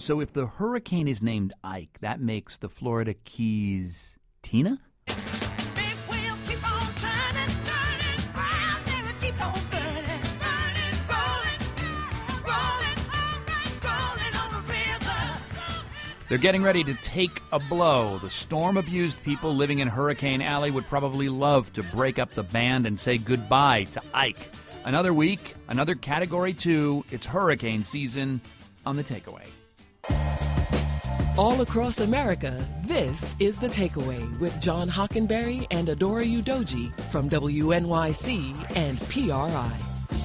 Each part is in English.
So if the hurricane is named Ike, that makes the Florida Keys Tina? Big wheel keep on turning, turning, round there it keep on burning, burning, rolling, rolling, all right, rolling on the river. They're getting ready to take a blow. The storm-abused people living in Hurricane Alley would probably love to break up the band and say goodbye to Ike. Another week, another Category 2. It's hurricane season on The Takeaway. All across America, this is The Takeaway with John Hockenberry and Adora Udoji from WNYC and PRI.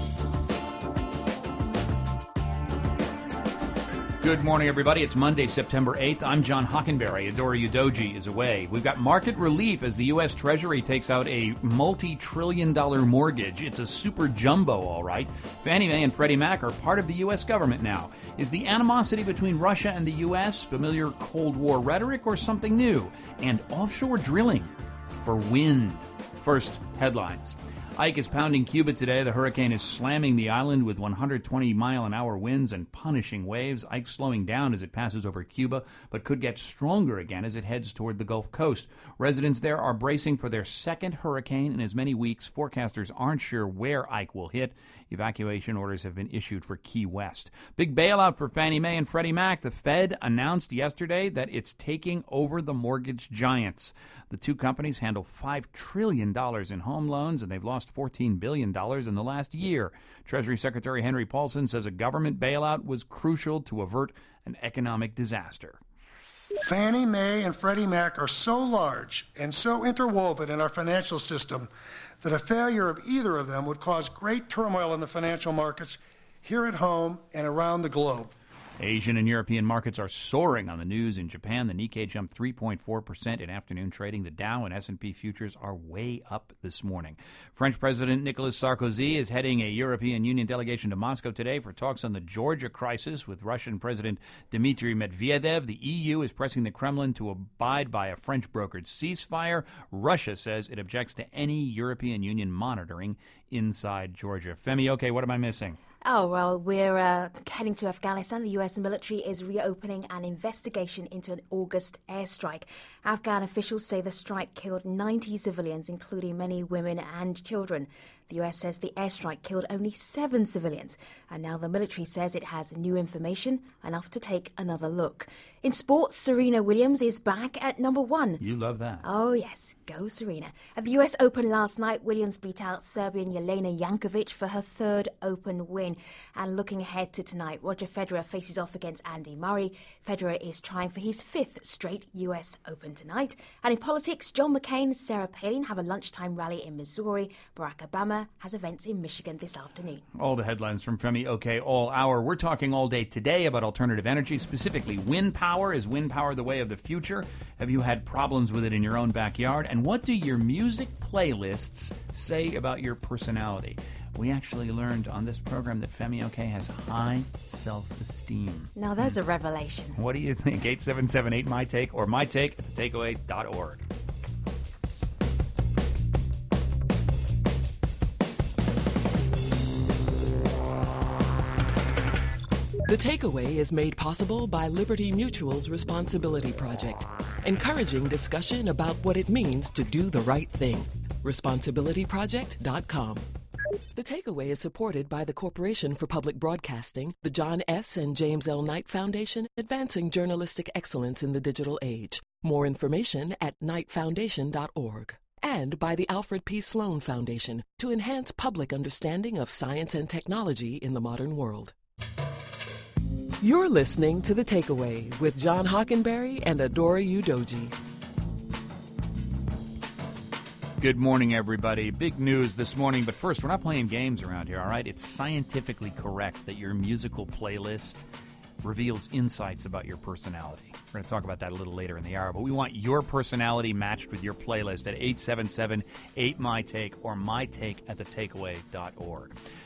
Good morning, everybody. It's Monday, September 8th. I'm John Hockenberry. Adora Udoji is away. We've got market relief as the U.S. Treasury takes out a multi-trillion-dollar mortgage. It's a super jumbo, all right. Fannie Mae and Freddie Mac are part of the U.S. government now. Is the animosity between Russia and the U.S. familiar Cold War rhetoric or something new? And offshore drilling for wind. First, headlines. Ike is pounding Cuba today. The hurricane is slamming the island with 120-mile-an-hour winds and punishing waves. Ike's slowing down as it passes over Cuba, but could get stronger again as it heads toward the Gulf Coast. Residents there are bracing for their second hurricane in as many weeks. Forecasters aren't sure where Ike will hit. Evacuation orders have been issued for Key West. Big bailout for Fannie Mae and Freddie Mac. The Fed announced yesterday that it's taking over the mortgage giants. The two companies handle $5 trillion in home loans, and they've lost $14 billion in the last year. Treasury Secretary Henry Paulson says a government bailout was crucial to avert an economic disaster. Fannie Mae and Freddie Mac are so large and so interwoven in our financial system that a failure of either of them would cause great turmoil in the financial markets here at home and around the globe. Asian and European markets are soaring on the news. In Japan, the Nikkei jumped 3.4% in afternoon trading. The Dow and S&P futures are way up this morning. French President Nicolas Sarkozy is heading a European Union delegation to Moscow today for talks on the Georgia crisis with Russian President Dmitry Medvedev. The EU is pressing the Kremlin to abide by a French-brokered ceasefire. Russia says it objects to any European Union monitoring inside Georgia. Femi, okay, what am I missing? Oh, well, we're heading to Afghanistan. The U.S. military is reopening an investigation into an August airstrike. Afghan officials say the strike killed 90 civilians, including many women and children. The U.S. says the airstrike killed only 7 civilians, and now the military says it has new information, enough to take another look. In sports, Serena Williams is back at number 1. You love that. Oh, yes. Go Serena. At the U.S. Open last night, Williams beat out Serbian Jelena Jankovic for her 3rd Open win. And looking ahead to tonight, Roger Federer faces off against Andy Murray. Federer is trying for his 5th straight U.S. Open tonight. And in politics, John McCain and Sarah Palin have a lunchtime rally in Missouri. Barack Obama has events in Michigan this afternoon. All the headlines from Femi OK All Hour. We're talking all day today about alternative energy, specifically wind power. Is wind power the way of the future? Have you had problems with it in your own backyard? And what do your music playlists say about your personality? We actually learned on this program that Femi OK has high self-esteem. Now there's a revelation. What do you think? 877-8MyTake or mytake at thetakeaway.org. The Takeaway is made possible by Liberty Mutual's Responsibility Project, encouraging discussion about what it means to do the right thing. ResponsibilityProject.com. The Takeaway is supported by the Corporation for Public Broadcasting, the John S. and James L. Knight Foundation, advancing journalistic excellence in the digital age. More information at knightfoundation.org. And by the Alfred P. Sloan Foundation, to enhance public understanding of science and technology in the modern world. You're listening to The Takeaway with John Hockenberry and Adora Udoji. Good morning, everybody. Big news this morning, but first, we're not playing games around here, all right? It's scientifically correct that your musical playlist reveals insights about your personality. We're going to talk about that a little later in the hour, but we want your personality matched with your playlist at 877-8MyTake or mytake at thetakeaway.org.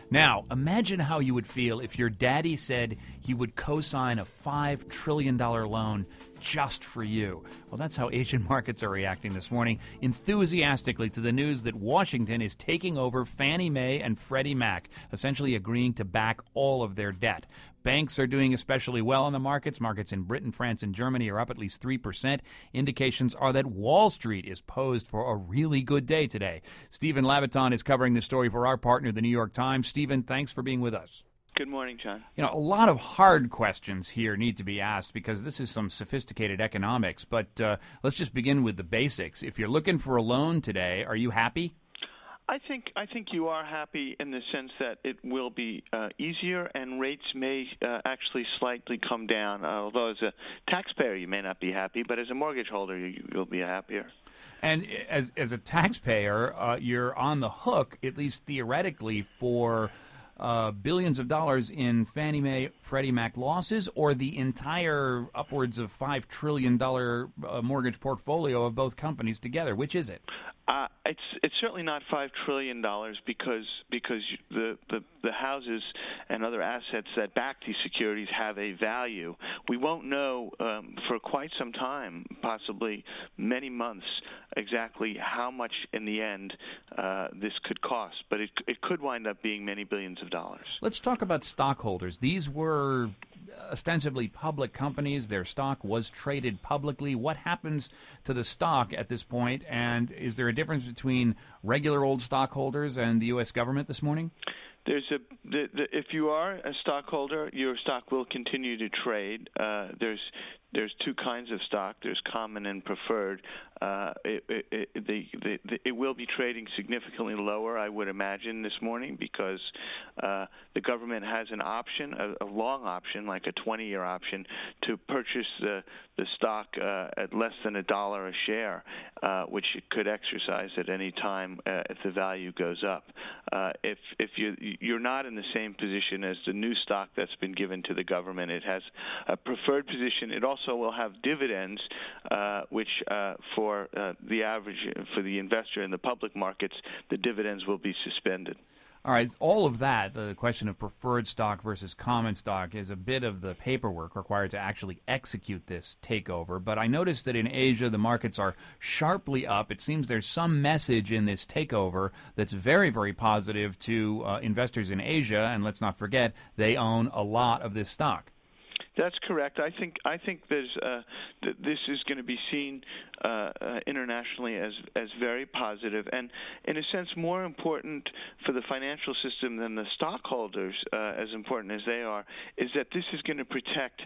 Now, imagine how you would feel if your daddy said he would co-sign a $5 trillion loan just for you. Well, that's how Asian markets are reacting this morning, enthusiastically to the news that Washington is taking over Fannie Mae and Freddie Mac, essentially agreeing to back all of their debt. Banks are doing especially well in the markets. Markets in Britain, France, and Germany are up at least 3%. Indications are that Wall Street is posed for a really good day today. Stephen Labaton is covering this story for our partner, the New York Times. Stephen, thanks for being with us. Good morning, John. You know, a lot of hard questions here need to be asked because this is some sophisticated economics. But let's just begin with the basics. If you're looking for a loan today, are you happy? I think you are happy in the sense that it will be easier and rates may actually slightly come down. Although as a taxpayer you may not be happy, but as a mortgage holder you'll be happier. And as a taxpayer, you're on the hook, at least theoretically, for billions of dollars in Fannie Mae, Freddie Mac losses, or the entire upwards of $5 trillion mortgage portfolio of both companies together. Which is it? It's certainly not $5 trillion because the houses and other assets that back these securities have a value. We won't know for quite some time, possibly many months, exactly how much in the end this could cost, but it could wind up being many billions of dollars. Let's talk about stockholders. These were ostensibly public companies. Their stock was traded publicly. What happens to the stock at this point, and is there a difference between regular old stockholders and the U.S. government this morning? If you are a stockholder, your stock will continue to trade. There's two kinds of stock. There's common and preferred. It will be trading significantly lower, I would imagine, this morning because the government has an option, a long option, like a 20-year option, to purchase the stock at less than $1 a share, which it could exercise at any time if the value goes up. If you're not in the same position as the new stock that's been given to the government, it has a preferred position. It also will have dividends, which for the investor in the public markets, the dividends will be suspended. All right, all of that, the question of preferred stock versus common stock, is a bit of the paperwork required to actually execute this takeover. But I noticed that in Asia, the markets are sharply up. It seems there's some message in this takeover that's very, very positive to investors in Asia. And let's not forget, they own a lot of this stock. That's correct. I think there's this is going to be seen internationally as very positive, and in a sense more important for the financial system than the stockholders, as important as they are, is that this is going to protect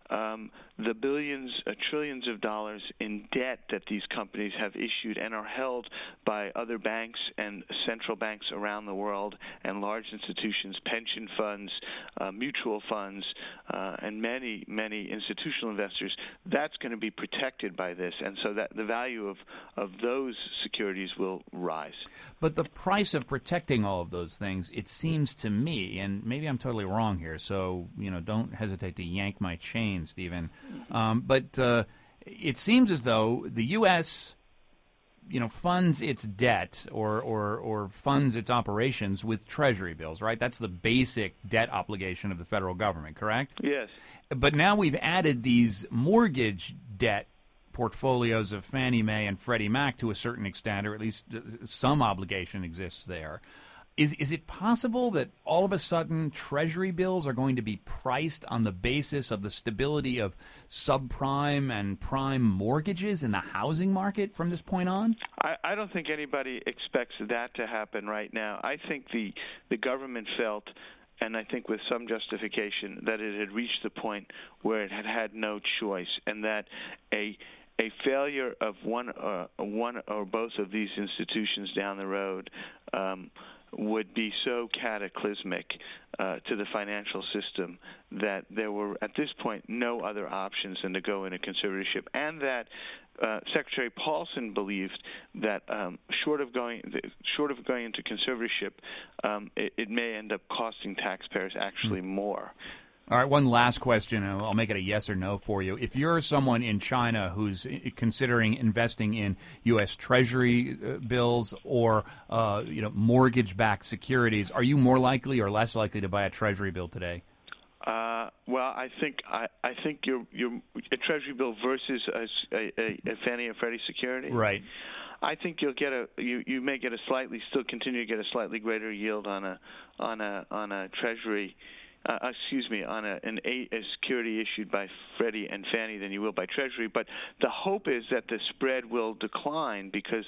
the billions, trillions of dollars in debt that these companies have issued and are held by other banks and central banks around the world and large institutions, pension funds, mutual funds, and many institutional investors. That's going to be protected by this, and so that the value of those securities will rise. But the price of protecting all of those things, it seems to me, and maybe I'm totally wrong here, so don't hesitate to yank my chain, Stephen. But it seems as though the U.S. funds its debt or funds its operations with Treasury bills, right? That's the basic debt obligation of the federal government, correct? Yes. But now we've added these mortgage debt portfolios of Fannie Mae and Freddie Mac to a certain extent, or at least some obligation exists there. Is it possible that all of a sudden Treasury bills are going to be priced on the basis of the stability of subprime and prime mortgages in the housing market from this point on? I don't think anybody expects that to happen right now. I think the government felt, and I think with some justification, that it had reached the point where it had no choice, and that a failure of one or both of these institutions down the road would be so cataclysmic to the financial system that there were, at this point, no other options than to go into conservatorship, and that Secretary Paulson believed that short of going into conservatorship, it may end up costing taxpayers actually more. All right, one last question, and I'll make it a yes or no for you. If you're someone in China who's considering investing in U.S. Treasury bills or mortgage-backed securities, are you more likely or less likely to buy a Treasury bill today? Well, I think your a Treasury bill versus a Fannie or Freddie security. Right. I think you'll get you may get continue to get a slightly greater yield on a Treasury. On a security issued by Freddie and Fannie than you will by Treasury. But the hope is that the spread will decline because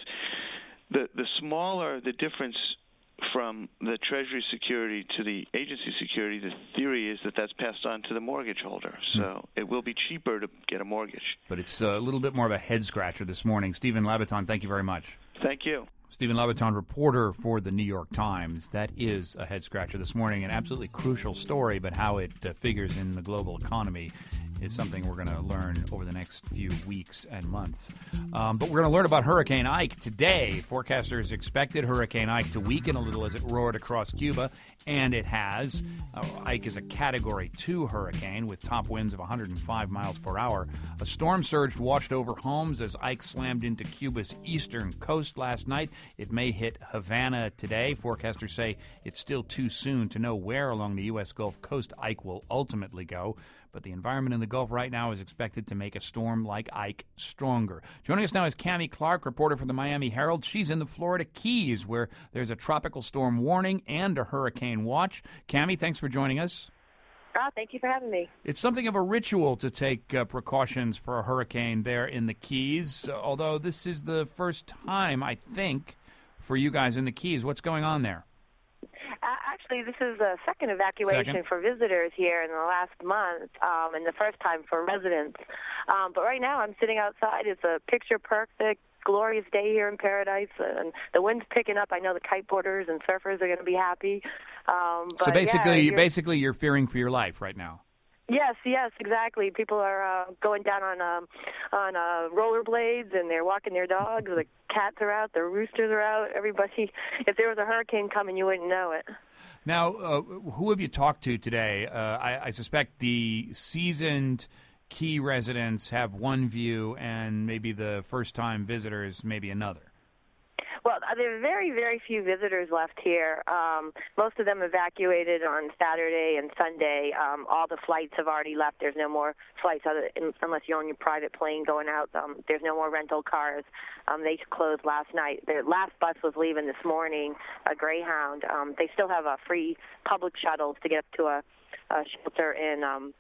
the smaller the difference from the Treasury security to the agency security, the theory is that that's passed on to the mortgage holder. So it will be cheaper to get a mortgage. But it's a little bit more of a head-scratcher this morning. Stephen Labaton, thank you very much. Thank you. Stephen Labaton, reporter for the New York Times. That is a head-scratcher this morning, an absolutely crucial story, but how it figures in the global economy is something we're going to learn over the next few weeks and months. But we're going to learn about Hurricane Ike today. Forecasters expected Hurricane Ike to weaken a little as it roared across Cuba, and it has. Ike is a Category 2 hurricane with top winds of 105 miles per hour. A storm surge washed over homes as Ike slammed into Cuba's eastern coast last night. It may hit Havana today. Forecasters say it's still too soon to know where along the U.S. Gulf Coast Ike will ultimately go. But the environment in the Gulf right now is expected to make a storm like Ike stronger. Joining us now is Cammie Clark, reporter for the Miami Herald. She's in the Florida Keys, where there's a tropical storm warning and a hurricane watch. Cammie, thanks for joining us. Thank you for having me. It's something of a ritual to take precautions for a hurricane there in the Keys, although this is the first time, I think, for you guys in the Keys. What's going on there? Actually, this is the second evacuation for visitors here in the last month, and the first time for residents. But right now I'm sitting outside. It's a picture-perfect, glorious day here in Paradise, and the wind's picking up. I know the kiteboarders and surfers are going to be happy. So basically, you're fearing for your life right now. Yes, exactly. People are going down on rollerblades, and they're walking their dogs. The cats are out. The roosters are out. Everybody. If there was a hurricane coming, you wouldn't know it. Now, who have you talked to today? I suspect the seasoned Key residents have one view, and maybe the first-time visitors maybe another. Well, there are very, very few visitors left here. Most of them evacuated on Saturday and Sunday. All the flights have already left. There's no more flights unless you're on your private plane going out. There's no more rental cars. They closed last night. The last bus was leaving this morning, a Greyhound. They still have free public shuttles to get to a shelter in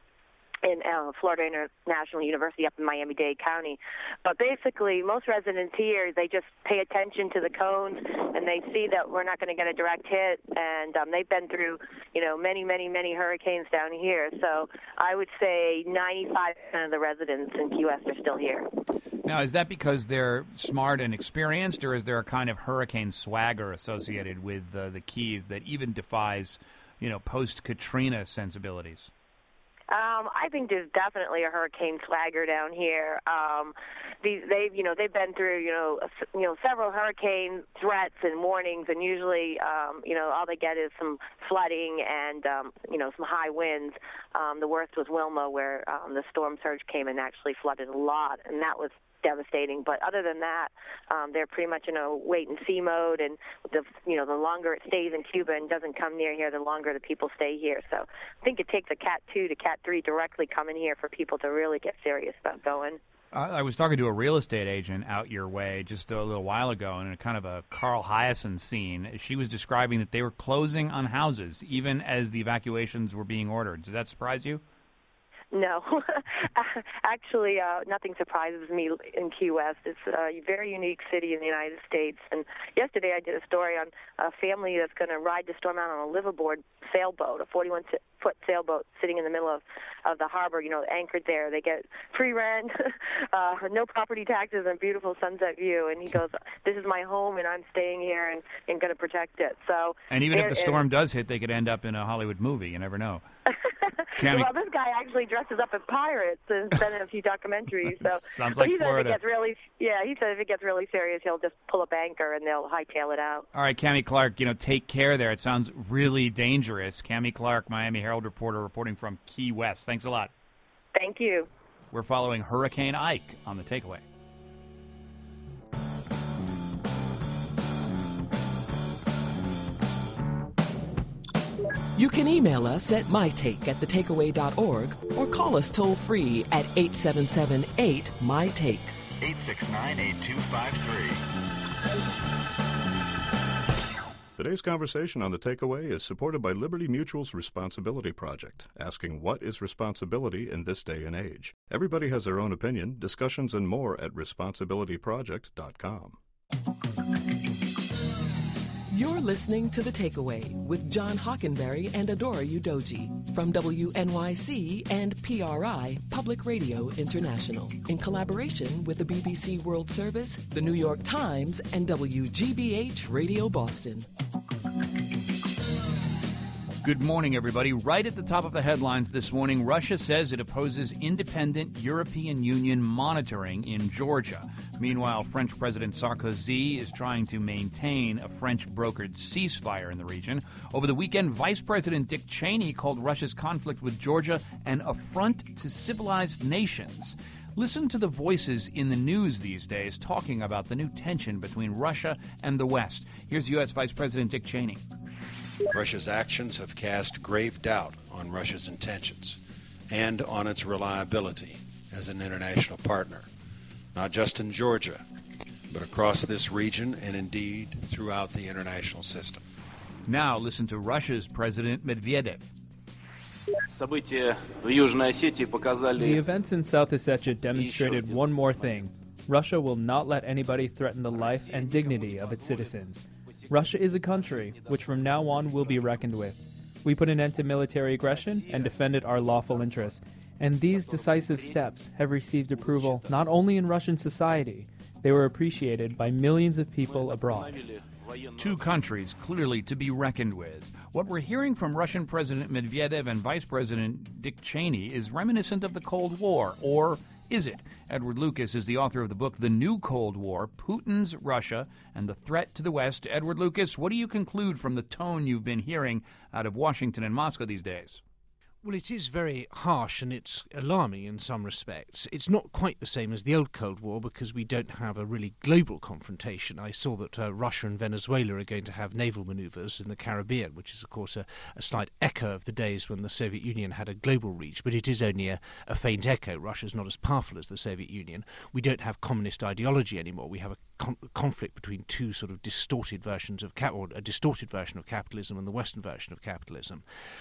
Florida International University up in Miami-Dade County. But basically, most residents here, they just pay attention to the cones, and they see that we're not going to get a direct hit. And they've been through, many, many, many hurricanes down here. So I would say 95% of the residents in Key West are still here. Now, is that because they're smart and experienced, or is there a kind of hurricane swagger associated with the Keys that even defies, post-Katrina sensibilities? I think there's definitely a hurricane swagger down here. They've been through, several hurricane threats and warnings, and usually, all they get is some flooding and, some high winds. The worst was Wilma, where the storm surge came and actually flooded a lot, and that was devastating. But other than that, they're pretty much in a wait-and-see mode, and the longer it stays in Cuba and doesn't come near here, the longer the people stay here. So I think it takes a Cat 2 to Cat 3 directly coming here for people to really get serious about going. I was talking to a real estate agent out your way just a little while ago in a kind of a Carl Hiaasen scene. She was describing that they were closing on houses even as the evacuations were being ordered. Does that surprise you? No. Actually, nothing surprises me in Key West. It's a very unique city in the United States. And yesterday I did a story on a family that's going to ride the storm out on a liveaboard sailboat, a 41-foot sailboat sitting in the middle of the harbor, anchored there. They get free rent, no property taxes, and beautiful sunset view. And he goes, this is my home, and I'm staying here and going to protect it. So, and even if the storm does hit, they could end up in a Hollywood movie. You never know. Cammy, Well, this guy actually dresses up as pirates and has been in a few documentaries. So Sounds but like he said Florida. If it gets really, he said if it gets really serious, he'll just pull up anchor and they'll hightail it out. All right, Cammy Clark, take care there. It sounds really dangerous. Cammy Clark, Miami Herald reporter, reporting from Key West. Thanks a lot. Thank you. We're following Hurricane Ike on The Takeaway. You can email us at mytake@thetakeaway.org or call us toll-free at 877-8-MY-TAKE. 869-8253. Today's conversation on The Takeaway is supported by Liberty Mutual's Responsibility Project, asking what is responsibility in this day and age. Everybody has their own opinion. Discussions and more at responsibilityproject.com. You're listening to The Takeaway with John Hockenberry and Adora Udoji from WNYC and PRI, Public Radio International, in collaboration with the BBC World Service, the New York Times, and WGBH Radio Boston. Good morning, everybody. Right at the top of the headlines this morning, Russia says it opposes independent European Union monitoring in Georgia. Meanwhile, French President Sarkozy is trying to maintain a French-brokered ceasefire in the region. Over the weekend, Vice President Dick Cheney called Russia's conflict with Georgia an affront to civilized nations. Listen to the voices in the news these days talking about the new tension between Russia and the West. Here's U.S. Vice President Dick Cheney. Russia's actions have cast grave doubt on Russia's intentions and on its reliability as an international partner, not just in Georgia, but across this region and indeed throughout the international system. Now listen to Russia's President Medvedev. The events in South Ossetia demonstrated one more thing. Russia will not let anybody threaten the life and dignity of its citizens. Russia is a country which from now on will be reckoned with. We put an end to military aggression and defended our lawful interests. And these decisive steps have received approval not only in Russian society, they were appreciated by millions of people abroad. Two countries clearly to be reckoned with. What we're hearing from Russian President Medvedev and Vice President Dick Cheney is reminiscent of the Cold War, or is it? Edward Lucas is the author of the book The New Cold War, Putin's Russia and the Threat to the West. Edward Lucas, what do you conclude from the tone you've been hearing out of Washington and Moscow these days? Well, it is very harsh and it's alarming in some respects. It's not quite the same as the old Cold War because we don't have a really global confrontation. I saw that Russia and Venezuela are going to have naval maneuvers in the Caribbean, which is, of course, a slight echo of the days when the Soviet Union had a global reach, but it is only a faint echo. Russia's not as powerful as the Soviet Union. We don't have communist ideology anymore. We have a conflict between two sort of distorted versions of or a distorted version of capitalism and the Western version of capitalism.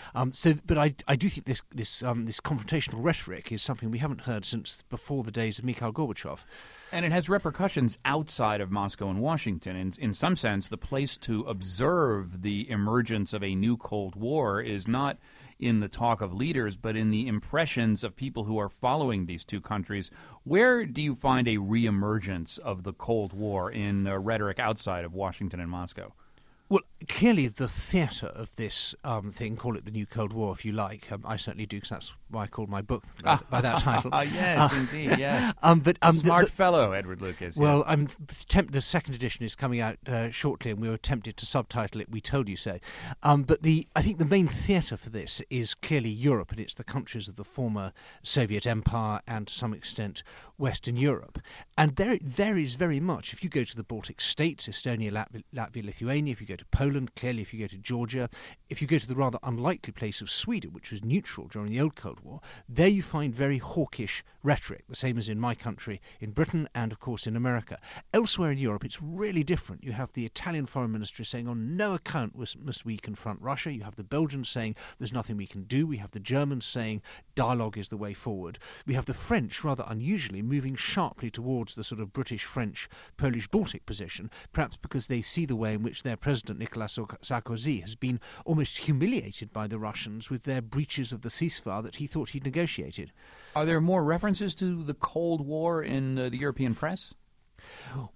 But I do think this confrontational rhetoric is something we haven't heard since before the days of Mikhail Gorbachev. And it has repercussions outside of Moscow and Washington. In some sense, the place to observe the emergence of a new Cold War is not in the talk of leaders, but in the impressions of people who are following these two countries. Where do you find a reemergence of the Cold War in rhetoric outside of Washington and Moscow? Well, clearly the theatre of this thing, call it the New Cold War if you like, I certainly do because that's why I called my book by that title. Yes, indeed, yeah. Smart fellow, Edward Lucas. Well, the second edition is coming out shortly and we were tempted to subtitle it We Told You So. But I think the main theatre for this is clearly Europe, and it's the countries of the former Soviet Empire and to some extent Western Europe. And there it varies very much. If you go to the Baltic states, Estonia, Latvia, Lithuania, if you go to Poland, clearly if you go to Georgia, if you go to the rather unlikely place of Sweden, which was neutral during the old Cold War, there you find very hawkish rhetoric, the same as in my country, in Britain and of course in America. Elsewhere in Europe it's really different. You have the Italian foreign minister saying on no account must we confront Russia. You have the Belgians saying there's nothing we can do. We have the Germans saying dialogue is the way forward. We have the French rather unusually moving sharply towards the sort of British, French, Polish, Baltic position, perhaps because they see the way in which their president Nicolas Sarkozy has been almost humiliated by the Russians with their breaches of the ceasefire that he thought he'd negotiated. Are there more references to the Cold War in the European press? Well,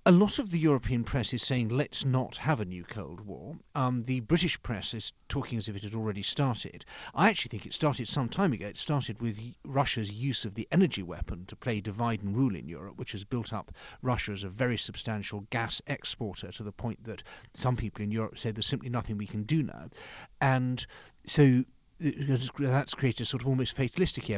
A lot of the European press is saying let's not have a new Cold War. The British press is talking as if it had already started. I actually think it started some time ago. It started with Russia's use of the energy weapon to play divide and rule in Europe, which has built up Russia as a very substantial gas exporter to the point that some people in Europe say there's simply nothing we can do now. And so that's created a sort of almost fatalistic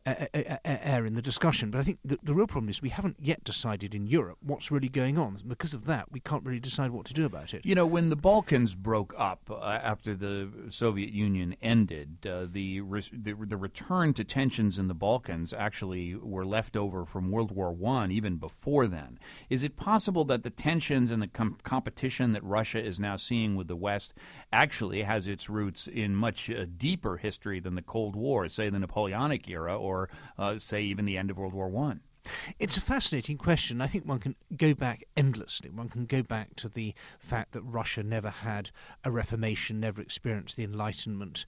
air in the discussion. But I think the real problem is we haven't yet decided in Europe what's really going on. Because of that, we can't really decide what to do about it. You know, when the Balkans broke up after the Soviet Union ended, the return to tensions in the Balkans actually were left over from World War I, even before then. Is it possible that the tensions and the competition that Russia is now seeing with the West actually has its roots in much deeper history than the Cold War, say the Napoleonic era, or say even the end of World War I? It's a fascinating question. I think one can go back endlessly. One can go back to the fact that Russia never had a reformation, never experienced the Enlightenment,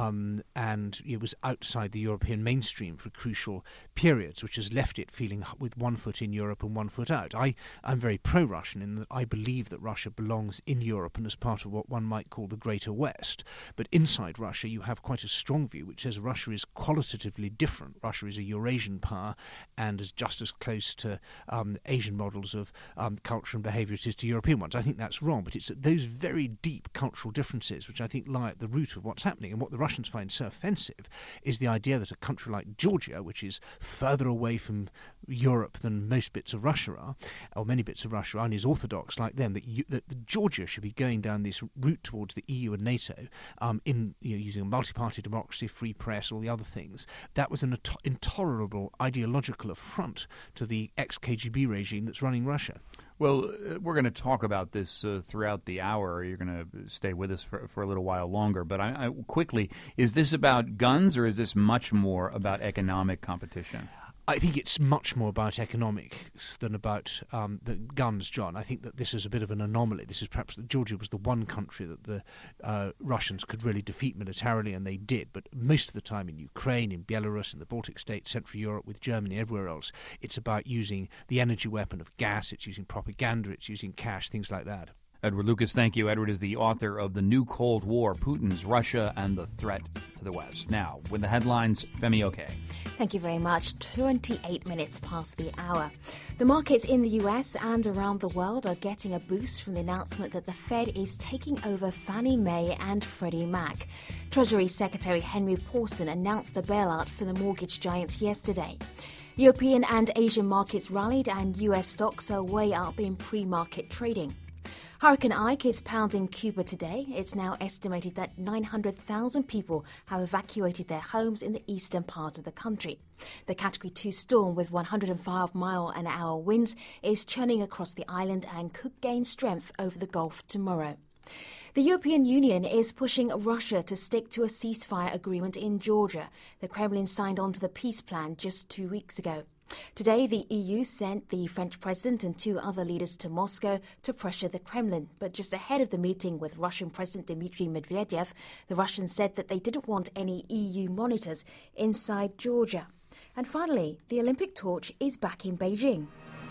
and it was outside the European mainstream for crucial periods, which has left it feeling with one foot in Europe and one foot out. I'm very pro-Russian in that I believe that Russia belongs in Europe and as part of what one might call the Greater West. But inside Russia, you have quite a strong view which says Russia is qualitatively different. Russia is a Eurasian power and is just as close to Asian models of culture and behaviour as it is to European ones. I think that's wrong, but it's those very deep cultural differences which I think lie at the root of what's happening. And what the Russians find so offensive is the idea that a country like Georgia, which is further away from Europe than most bits of Russia are, or many bits of Russia are, and is orthodox like them, that Georgia should be going down this route towards the EU and NATO using a multi-party democracy, free press, all the other things. That was an intolerable ideological affront to the ex-KGB regime that's running Russia. Well, we're going to talk about this throughout the hour. You're going to stay with us for a little while longer. But I quickly, is this about guns or is this much more about economic competition? I think it's much more about economics than about the guns, John. I think that this is a bit of an anomaly. This is perhaps that Georgia was the one country that the Russians could really defeat militarily, and they did. But most of the time in Ukraine, in Belarus, in the Baltic states, Central Europe, with Germany, everywhere else, it's about using the energy weapon of gas, it's using propaganda, it's using cash, things like that. Edward Lucas, thank you. Edward is the author of The New Cold War, Putin's Russia and the Threat to the West. Now, with the headlines, Femi Oke. Thank you very much. 28 minutes past the hour. The markets in the US and around the world are getting a boost from the announcement that the Fed is taking over Fannie Mae and Freddie Mac. Treasury Secretary Henry Paulson announced the bailout for the mortgage giants yesterday. European and Asian markets rallied and US stocks are way up in pre-market trading. Hurricane Ike is pounding Cuba today. It's now estimated that 900,000 people have evacuated their homes in the eastern part of the country. The Category 2 storm with 105-mile-an-hour winds is churning across the island and could gain strength over the Gulf tomorrow. The European Union is pushing Russia to stick to a ceasefire agreement in Georgia. The Kremlin signed on to the peace plan just 2 weeks ago. Today, the EU sent the French president and 2 other leaders to Moscow to pressure the Kremlin. But just ahead of the meeting with Russian President Dmitry Medvedev, the Russians said that they didn't want any EU monitors inside Georgia. And finally, the Olympic torch is back in Beijing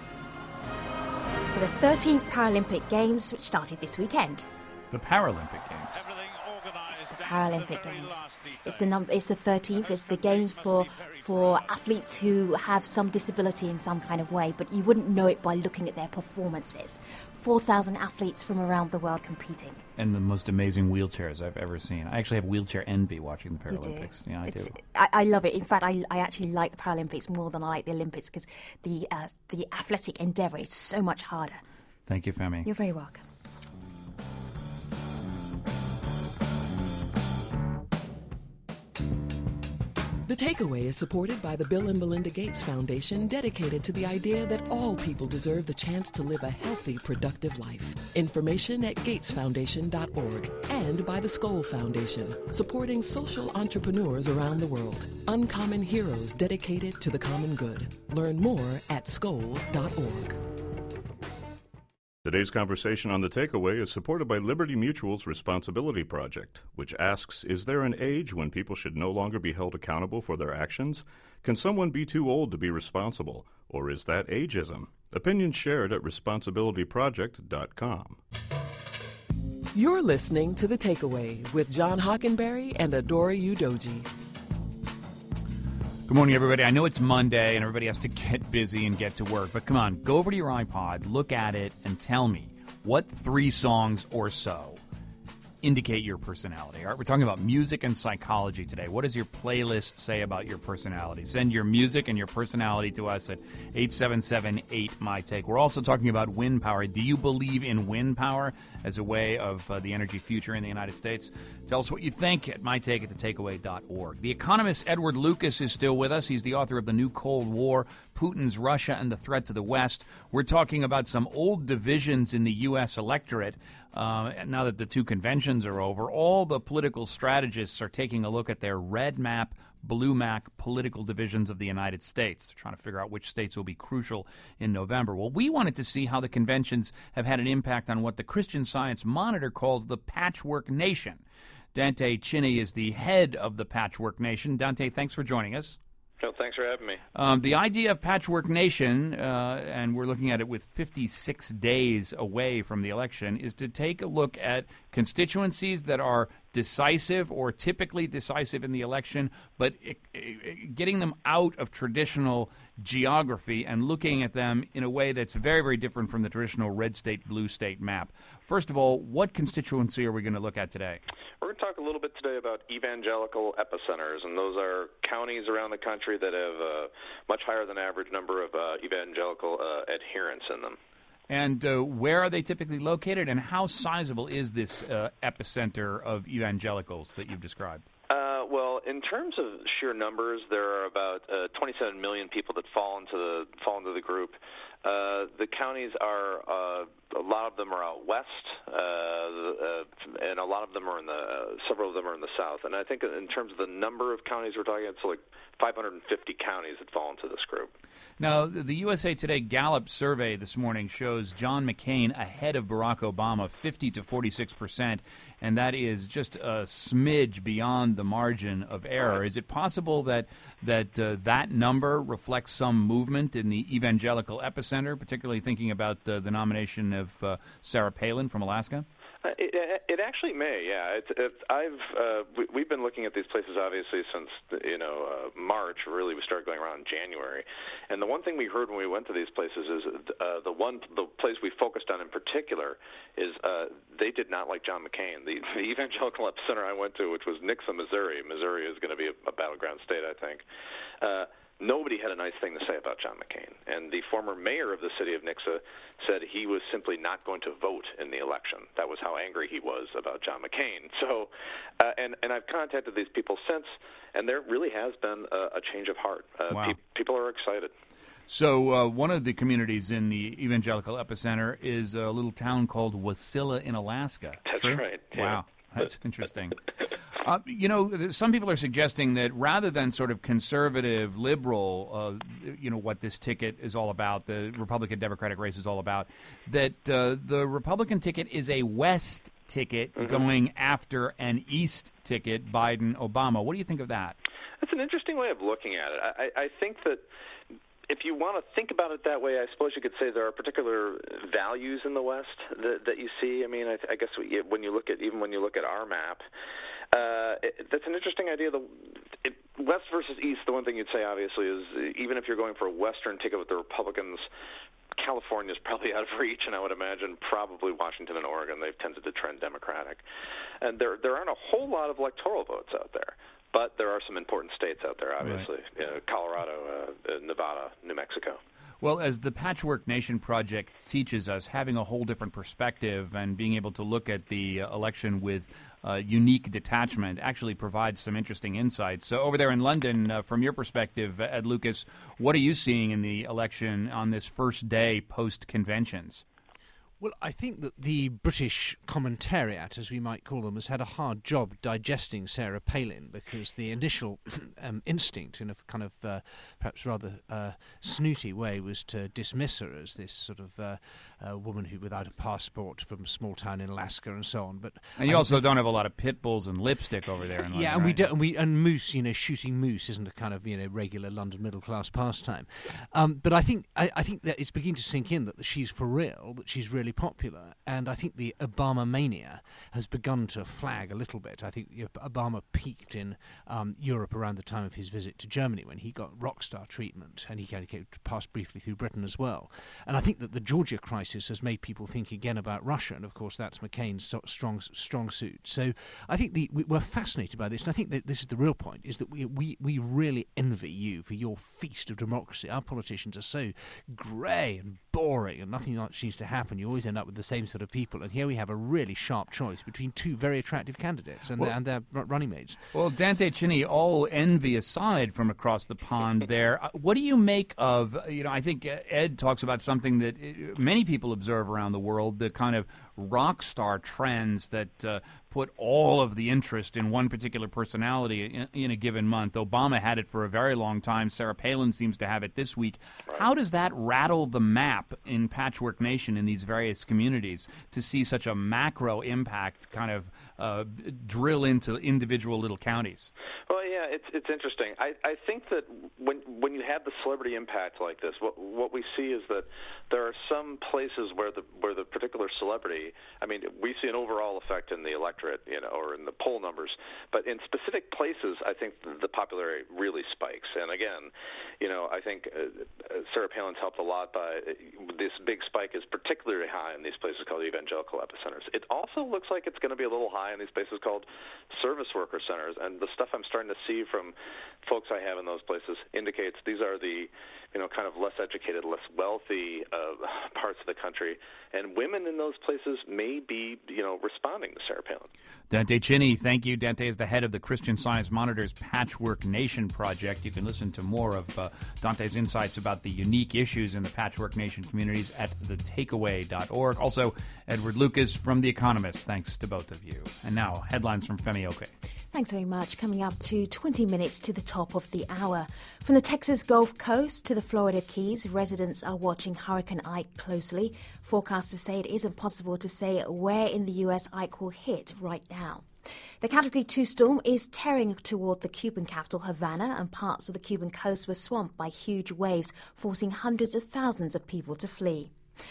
for the 13th Paralympic Games, which started this weekend. The Paralympic Games. It's the Paralympic Games. It's the 13th. It's the games for athletes who have some disability in some kind of way, but you wouldn't know it by looking at their performances. 4,000 athletes from around the world competing. And the most amazing wheelchairs I've ever seen. I actually have wheelchair envy watching the Paralympics. You do. Yeah, I do. I love it. In fact, I actually like the Paralympics more than I like the Olympics because the athletic endeavour is so much harder. Thank you, Femi. You're very welcome. The Takeaway is supported by the Bill and Melinda Gates Foundation, dedicated to the idea that all people deserve the chance to live a healthy, productive life. Information at gatesfoundation.org, and by the Skoll Foundation, supporting social entrepreneurs around the world. Uncommon heroes dedicated to the common good. Learn more at skoll.org. Today's conversation on The Takeaway is supported by Liberty Mutual's Responsibility Project, which asks, is there an age when people should no longer be held accountable for their actions? Can someone be too old to be responsible? Or is that ageism? Opinions shared at responsibilityproject.com. You're listening to The Takeaway with John Hockenberry and Adora Udoji. Good morning, everybody. I know it's Monday and everybody has to get busy and get to work, but come on, go over to your iPod, look at it, and tell me what 3 songs or so indicate your personality. All right, we're talking about music and psychology today. What does your playlist say about your personality? Send your music and your personality to us at 877-8-MY-TAKE. We're also talking about wind power. Do you believe in wind power as a way of the energy future in the United States? Tell us what you think at mytake@thetakeaway.org. The economist Edward Lucas is still with us. He's the author of The New Cold War, Putin's Russia and the Threat to the West. We're talking about some old divisions in the U.S. electorate. Now that the 2 conventions are over, all the political strategists are taking a look at their red map, blue map political divisions of the United States. They're trying to figure out which states will be crucial in November. Well, we wanted to see how the conventions have had an impact on what the Christian Science Monitor calls the Patchwork Nation. Dante Chinny is the head of the Patchwork Nation. Dante, thanks for joining us. No, thanks for having me. The idea of Patchwork Nation, and we're looking at it with 56 days away from the election, is to take a look at constituencies that are decisive or typically decisive in the election, but getting them out of traditional geography and looking at them in a way that's very, very different from the traditional red state, blue state map. First of all, what constituency are we going to look at today? We're going to talk a little bit today about evangelical epicenters, and those are counties around the country that have a much higher than average number of evangelical adherents in them. And where are they typically located, and how sizable is this epicenter of evangelicals that you've described? Well, in terms of sheer numbers, there are about 27 million people that fall into the group. The counties are a lot of them are out west, and a lot of them are several of them are in the south. And I think in terms of the number of counties we're talking, it's like 550 counties that fall into this group. Now, the USA Today Gallup survey this morning shows John McCain ahead of Barack Obama, 50 to 46%, and that is just a smidge beyond the margin of error. Is it possible that that number reflects some movement in the evangelical epicenter, particularly thinking about the nomination of Sarah Palin from Alaska? It actually may, yeah. We've been looking at these places obviously since March. Really, we started going around in January, and the one thing we heard when we went to these places is the place we focused on in particular is they did not like John McCain. The evangelical epicenter I went to, which was Nixa, Missouri. Missouri is going to be a battleground state, I think. Nobody had a nice thing to say about John McCain, and the former mayor of the city of Nixa said he was simply not going to vote in the election. That was how angry he was about John McCain. So, and I've contacted these people since, and there really has been a change of heart. Wow. People are excited. So one of the communities in the evangelical epicenter is a little town called Wasilla in Alaska. That's True? right. Yeah. Wow, that's interesting. Some people are suggesting that rather than sort of conservative, liberal, what this ticket is all about, the Republican-Democratic race is all about, that the Republican ticket is a West ticket going after an East ticket, Biden-Obama. What do you think of that? That's an interesting way of looking at it. I think that if you want to think about it that way, I suppose you could say there are particular values in the West that you see. I mean, I guess when you look at our map, that's an interesting idea. West versus East, the one thing you'd say, obviously, is even if you're going for a Western ticket with the Republicans, California's probably out of reach, and I would imagine probably Washington and Oregon, they've tended to trend Democratic. And there aren't a whole lot of electoral votes out there. But there are some important states out there, obviously, right. Colorado, Nevada, New Mexico. Well, as the Patchwork Nation Project teaches us, having a whole different perspective and being able to look at the election with unique detachment actually provides some interesting insights. So over there in London, from your perspective, Ed Lucas, what are you seeing in the election on this first day post-conventions? Well, I think that the British commentariat, as we might call them, has had a hard job digesting Sarah Palin, because the initial instinct, in a kind of perhaps rather snooty way, was to dismiss her as this sort of a woman who without a passport from a small town in Alaska and so on. But and you also don't have a lot of pit bulls and lipstick over there in London. Yeah, and right? we don't. And moose, shooting moose isn't a kind of regular London middle class pastime. But I think that it's beginning to sink in that she's for real, that she's really popular, and I think the Obama mania has begun to flag a little bit. I think Obama peaked in Europe around the time of his visit to Germany when he got rock star treatment, and he kind of passed briefly through Britain as well. And I think that the Georgia crisis has made people think again about Russia, and of course that's McCain's strong suit. So I think we're fascinated by this, and I think that this is the real point, is that we really envy you for your feast of democracy. Our politicians are so grey and boring, and nothing much seems to happen. You always end up with the same sort of people, and here we have a really sharp choice between two very attractive candidates and their running mates. Well, Dante Cini, all envy aside from across the pond there, what do you make of, I think Ed talks about something that many people observe around the world, the kind of rock star trends that put all of the interest in one particular personality in a given month. Obama had it for a very long time. Sarah Palin seems to have it this week. Right. How does that rattle the map in Patchwork Nation in these various communities to see such a macro impact kind of drill into individual little counties? Well, yeah, it's interesting. I think that when you have the celebrity impact like this, what we see is that there are some places where the particular celebrity, I mean, we see an overall effect in the electorate, or in the poll numbers, but in specific places, I think the popularity really spikes. And again, I think Sarah Palin's helped a lot by this big spike is particularly high in these places called evangelical epicenters. It also looks like it's going to be a little high in these places called service worker centers, and the stuff I'm starting to see from folks I have in those places indicates these are the kind of less educated, less wealthy parts of the country, and women in those places may be responding to Sarah Palin. Dante Cini, thank you. Dante is the head of the Christian Science Monitor's Patchwork Nation project. You can listen to more of Dante's insights about the unique issues in the Patchwork Nation communities at thetakeaway.org. Also, Edward Lucas from The Economist. Thanks to both of you. And now, headlines from Femi Oke. Thanks very much. Coming up to 20 minutes to the top of the hour. From the Texas Gulf Coast to the Florida Keys, residents are watching Hurricane Ike closely. Forecasters say it isn't possible to say where in the U.S. Ike will hit right now. The Category 2 storm is tearing toward the Cuban capital, Havana, and parts of the Cuban coast were swamped by huge waves, forcing hundreds of thousands of people to flee.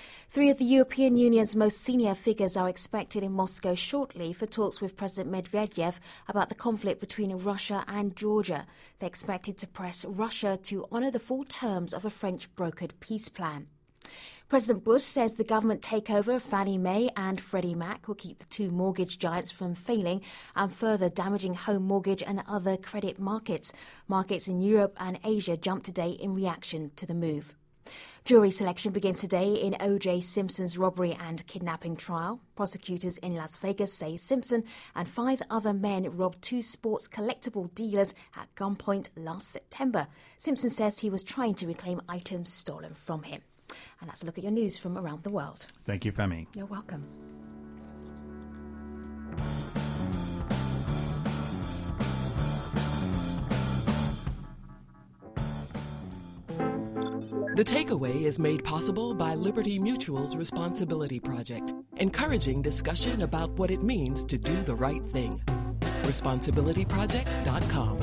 3 of the European Union's most senior figures are expected in Moscow shortly for talks with President Medvedev about the conflict between Russia and Georgia. They're expected to press Russia to honour the full terms of a French-brokered peace plan. President Bush says the government takeover of Fannie Mae and Freddie Mac will keep the two mortgage giants from failing and further damaging home mortgage and other credit markets. Markets in Europe and Asia jumped today in reaction to the move. Jury selection begins today in O.J. Simpson's robbery and kidnapping trial. Prosecutors in Las Vegas say Simpson and 5 other men robbed 2 sports collectible dealers at gunpoint last September. Simpson says he was trying to reclaim items stolen from him. And that's a look at your news from around the world. Thank you, Femi. You're welcome. The Takeaway is made possible by Liberty Mutual's Responsibility Project, encouraging discussion about what it means to do the right thing. ResponsibilityProject.com.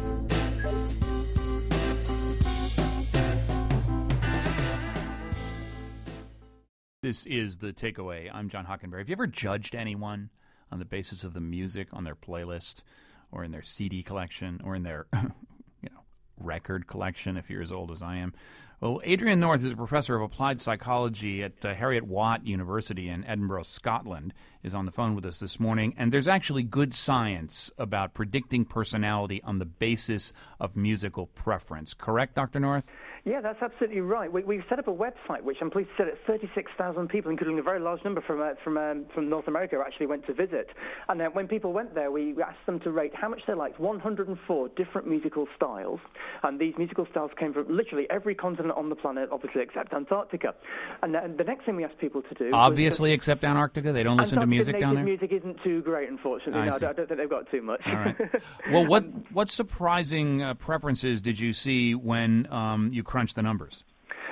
This is The Takeaway. I'm John Hockenberry. Have you ever judged anyone on the basis of the music on their playlist or in their CD collection or in their record collection, if you're as old as I am? Well, Adrian North is a professor of applied psychology at Heriot-Watt University in Edinburgh, Scotland, is on the phone with us this morning. And there's actually good science about predicting personality on the basis of musical preference. Correct, Dr. North? Yeah, that's absolutely right. We've set up a website, which I'm pleased to say that 36,000 people, including a very large number from North America, actually went to visit. And when people went there, we asked them to rate how much they liked 104 different musical styles. And these musical styles came from literally every continent on the planet, obviously except Antarctica. And the next thing we asked people to do... Obviously except Antarctica? They don't listen to music down there? Music isn't too great, unfortunately. I don't think they've got too much. All right. Well, what surprising preferences did you see when you crunched the numbers? Quite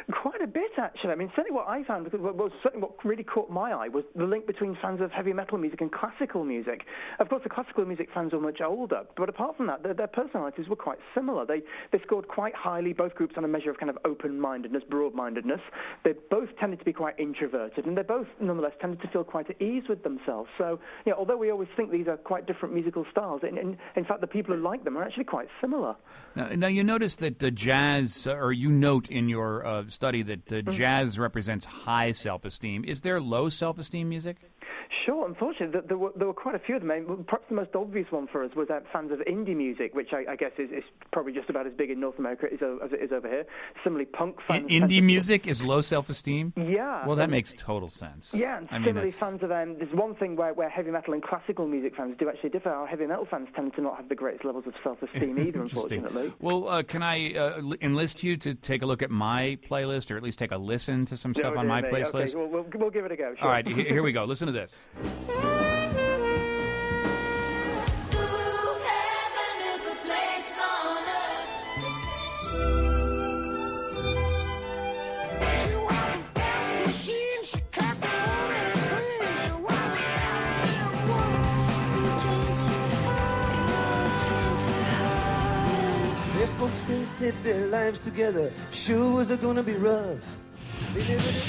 a bit, actually. I mean, certainly what I found, because certainly what really caught my eye was the link between fans of heavy metal music and classical music. Of course, the classical music fans were much older, but apart from that, their personalities were quite similar. They scored quite highly, both groups, on a measure of kind of open-mindedness, broad-mindedness. They both tended to be quite introverted, and they both, nonetheless, tended to feel quite at ease with themselves. So, although we always think these are quite different musical styles, in fact, the people who like them are actually quite similar. Now you notice that jazz, or you note in your study that jazz represents high self-esteem. Is there low self-esteem music? Sure, unfortunately, there were quite a few of them. I mean, perhaps the most obvious one for us was fans of indie music, which I guess is probably just about as big in North America as it is over here. Similarly, punk fans... Indie music is low self-esteem? Yeah. Well, that makes total sense. Yeah, and similarly, fans of... there's one thing where heavy metal and classical music fans do actually differ. Our heavy metal fans tend to not have the greatest levels of self-esteem either, unfortunately. Well, can I enlist you to take a look at my playlist, or at least take a listen to some stuff on my playlist? Okay, we'll give it a go. Sure. All right, here we go. Listen to this. Folks, they said their lives together sure was gonna be rough. They never did.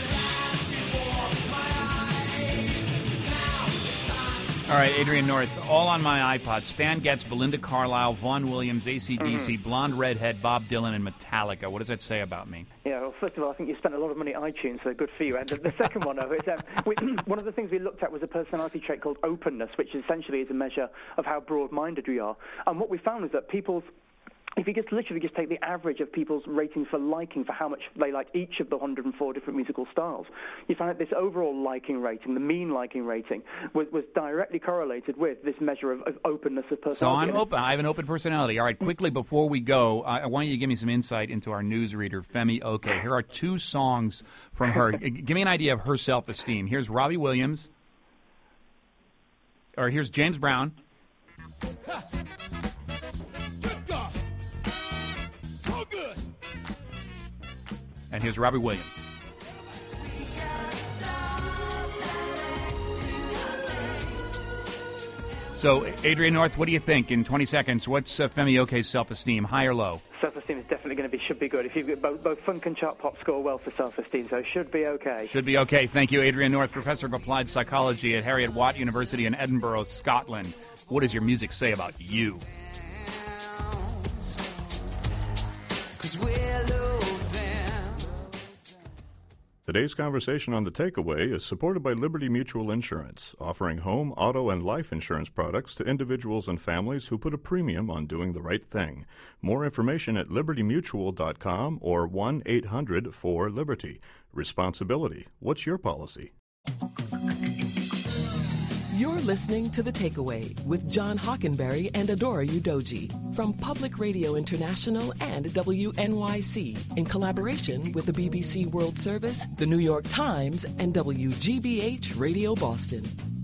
All right, Adrian North, all on my iPod. Stan Getz, Belinda Carlisle, Vaughn Williams, AC/DC, Blonde Redhead, Bob Dylan, and Metallica. What does that say about me? Yeah, well, first of all, I think you spent a lot of money on iTunes, so good for you. And the second one, though, is one of the things we looked at was a personality trait called openness, which essentially is a measure of how broad-minded we are. And what we found was that if you just literally take the average of people's ratings for liking, for how much they like each of the 104 different musical styles, you find that this overall liking rating, the mean liking rating, was directly correlated with this measure of openness of personality. So I'm open. I have an open personality. All right, quickly before we go, I want you to give me some insight into our newsreader, Femi Oke. Here are two songs from her. Give me an idea of her self-esteem. Here's Robbie Williams. Or here's James Brown. And here's Robbie Williams. So, Adrian North, what do you think? In 20 seconds, what's Femi Oke's self-esteem, high or low? Self-esteem is definitely should be good. If you've got both funk and chart pop score well for self-esteem, so it should be okay. Should be okay. Thank you, Adrian North, Professor of Applied Psychology at Heriot-Watt University in Edinburgh, Scotland. What does your music say about you? Today's conversation on The Takeaway is supported by Liberty Mutual Insurance, offering home, auto, and life insurance products to individuals and families who put a premium on doing the right thing. More information at libertymutual.com or 1-800-4-LIBERTY. Responsibility. What's your policy? You're listening to The Takeaway with John Hockenberry and Adora Udoji from Public Radio International and WNYC in collaboration with the BBC World Service, the New York Times, and WGBH Radio Boston.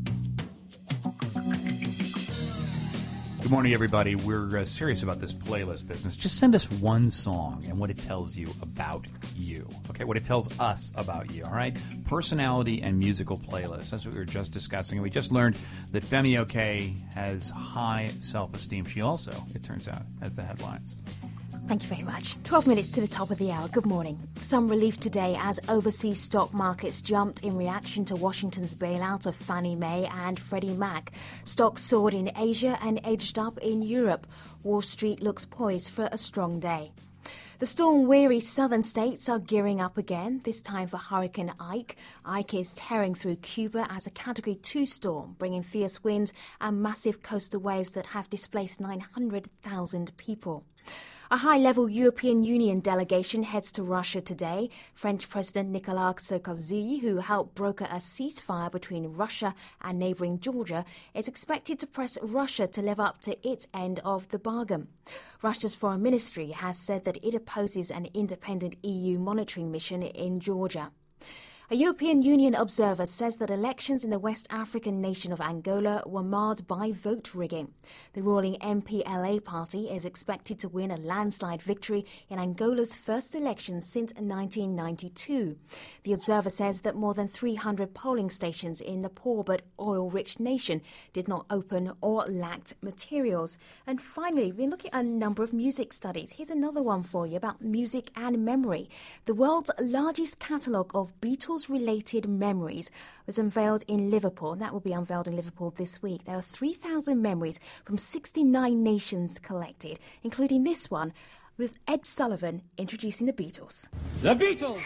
Good morning, everybody. We're serious about this playlist business. Just send us one song and what it tells you about you. Okay, what it tells us about you, all right? Personality and musical playlists. That's what we were just discussing. And we just learned that Femi Oke has high self-esteem. She also, it turns out, has the headlines. Thank you very much. 12 minutes to the top of the hour. Good morning. Some relief today as overseas stock markets jumped in reaction to Washington's bailout of Fannie Mae and Freddie Mac. Stocks soared in Asia and edged up in Europe. Wall Street looks poised for a strong day. The storm-weary southern states are gearing up again, this time for Hurricane Ike. Ike is tearing through Cuba as a Category 2 storm, bringing fierce winds and massive coastal waves that have displaced 900,000 people. A high-level European Union delegation heads to Russia today. French President Nicolas Sarkozy, who helped broker a ceasefire between Russia and neighbouring Georgia, is expected to press Russia to live up to its end of the bargain. Russia's foreign ministry has said that it opposes an independent EU monitoring mission in Georgia. A European Union observer says that elections in the West African nation of Angola were marred by vote rigging. The ruling MPLA party is expected to win a landslide victory in Angola's first election since 1992. The observer says that more than 300 polling stations in the poor but oil-rich nation did not open or lacked materials. And finally, we've been looking at a number of music studies. Here's another one for you about music and memory. The world's largest catalogue of Beatles-related memories was unveiled in Liverpool. That will be unveiled in Liverpool this week. There are 3,000 memories from 69 nations collected, including this one with Ed Sullivan introducing the Beatles. The Beatles!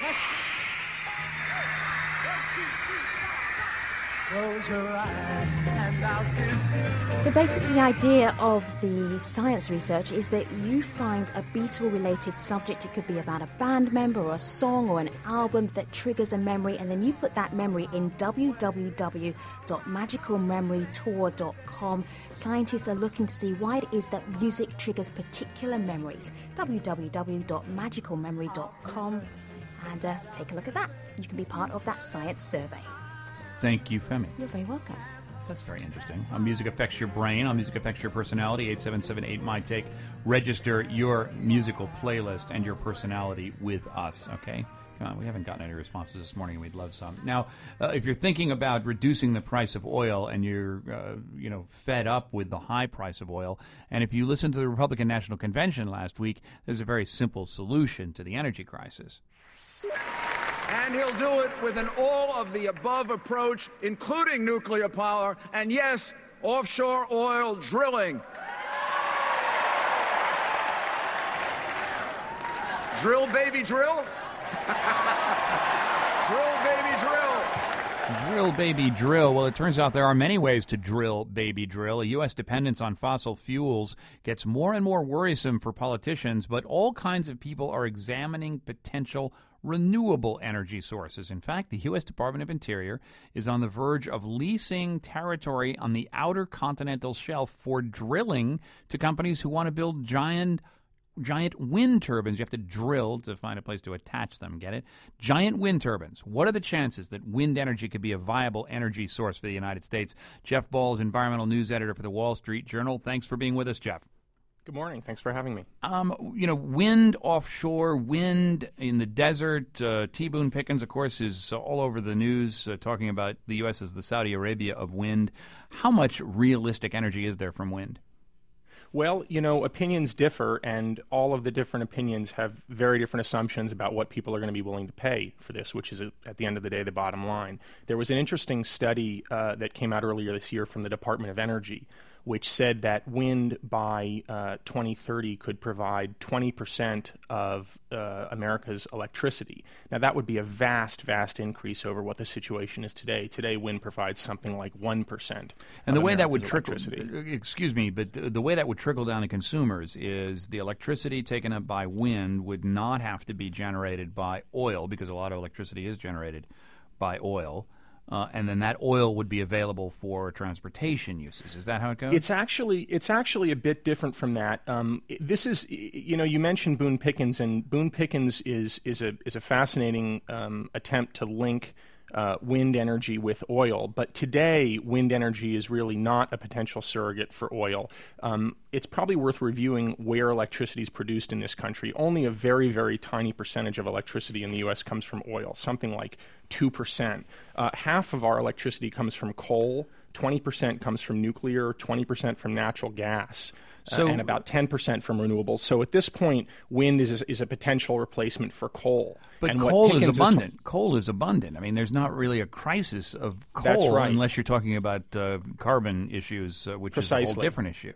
Close your eyes and I'll kiss you. So basically the idea of the science research is that you find a Beatle-related subject. It could be about a band member or a song or an album that triggers a memory, and then you put that memory in www.magicalmemorytour.com. Scientists are looking to see why it is that music triggers particular memories. www.magicalmemory.com, and take a look at that. You can be part of that science survey. Thank you, Femi. You're very welcome. That's very interesting. How music affects your brain, how music affects your personality. 877-8-MY-TAKE. Register your musical playlist and your personality with us, okay? Come on, we haven't gotten any responses this morning. We'd love some. Now, if you're thinking about reducing the price of oil and you're, fed up with the high price of oil, and if you listened to the Republican National Convention last week, there's a very simple solution to the energy crisis. And he'll do it with an all-of-the-above approach, including nuclear power, and yes, offshore oil drilling. Drill, baby, drill. Drill, baby, drill. Drill, baby, drill. Well, it turns out there are many ways to drill, baby, drill. A U.S. dependence on fossil fuels gets more and more worrisome for politicians, but all kinds of people are examining potential renewable energy sources. In fact, the U.S. Department of Interior is on the verge of leasing territory on the outer continental shelf for drilling to companies who want to build giant wind turbines. You have to drill to find a place to attach them, get it? Giant wind turbines. What are the chances that wind energy could be a viable energy source for the United States? Jeff Ball is environmental news editor for the Wall Street Journal. Thanks for being with us, Jeff. Good morning. Thanks for having me. Wind offshore, wind in the desert. T. Boone Pickens, of course, is all over the news talking about the U.S. as the Saudi Arabia of wind. How much realistic energy is there from wind? Well, opinions differ, and all of the different opinions have very different assumptions about what people are going to be willing to pay for this, which is, at the end of the day, the bottom line. There was an interesting study that came out earlier this year from the Department of Energy, which said that wind by 2030 could provide 20% of America's electricity. Now, that would be a vast, vast increase over what the situation is today. Today, wind provides something like 1%. And the way that would trickle, excuse me, but the way that would trickle down to consumers is the electricity taken up by wind would not have to be generated by oil, because a lot of electricity is generated by oil. And then that oil would be available for transportation uses. Is that how it goes? It's actually a bit different from that. This is, you mentioned Boone Pickens, and Boone Pickens is a fascinating attempt to link wind energy with oil. But today, wind energy is really not a potential surrogate for oil. It's probably worth reviewing where electricity is produced in this country. Only a very, very tiny percentage of electricity in the U.S. comes from oil, something like 2%. Half of our electricity comes from coal, 20% comes from nuclear, 20% from natural gas. And about 10% from renewables. So at this point, wind is a potential replacement for coal. But and coal is abundant. Coal is abundant. I mean, there's not really a crisis of coal unless you're talking about carbon issues, which is a whole different issue.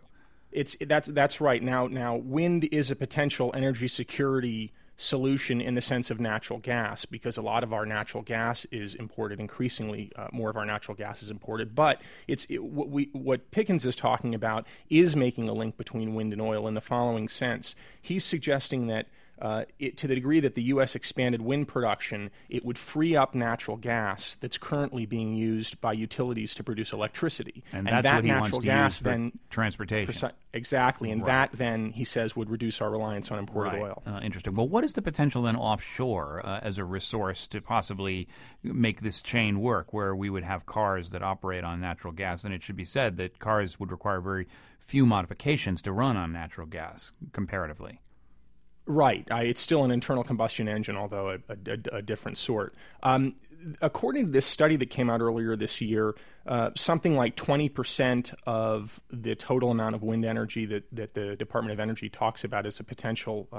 That's right. Now, wind is a potential energy security solution in the sense of natural gas, because a lot of our natural gas is imported. Increasingly, more of our natural gas is imported. But what Pickens is talking about is making a link between wind and oil in the following sense. He's suggesting that to the degree that the U.S. expanded wind production, it would free up natural gas that's currently being used by utilities to produce electricity. And that's that what he natural wants to gas use for then transportation. Exactly, and Right. that then, he says, would reduce our reliance on imported Right. oil. Interesting. Well, what is the potential then offshore as a resource to possibly make this chain work, where we would have cars that operate on natural gas? And it should be said that cars would require very few modifications to run on natural gas, comparatively. Right. It's still an internal combustion engine, although a different sort. According to this study that came out earlier this year, something like 20% of the total amount of wind energy that the Department of Energy talks about as a potential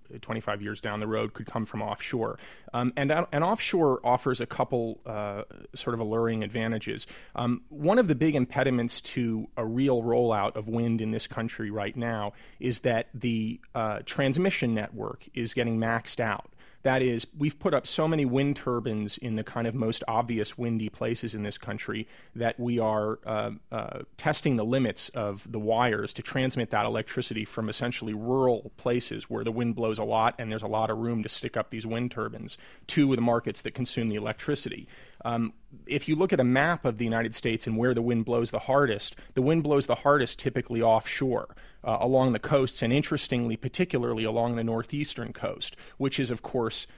25 years down the road could come from offshore. And offshore offers a couple sort of alluring advantages. One of the big impediments to a real rollout of wind in this country right now is that the transmission network is getting maxed out. That is, we've put up so many wind turbines in the kind of most obvious windy places in this country that we are testing the limits of the wires to transmit that electricity from essentially rural places where the wind blows a lot and there's a lot of room to stick up these wind turbines to the markets that consume the electricity. If you look at a map of the United States and where the wind blows the hardest typically offshore, along the coasts, and interestingly, particularly along the northeastern coast, which is, of course,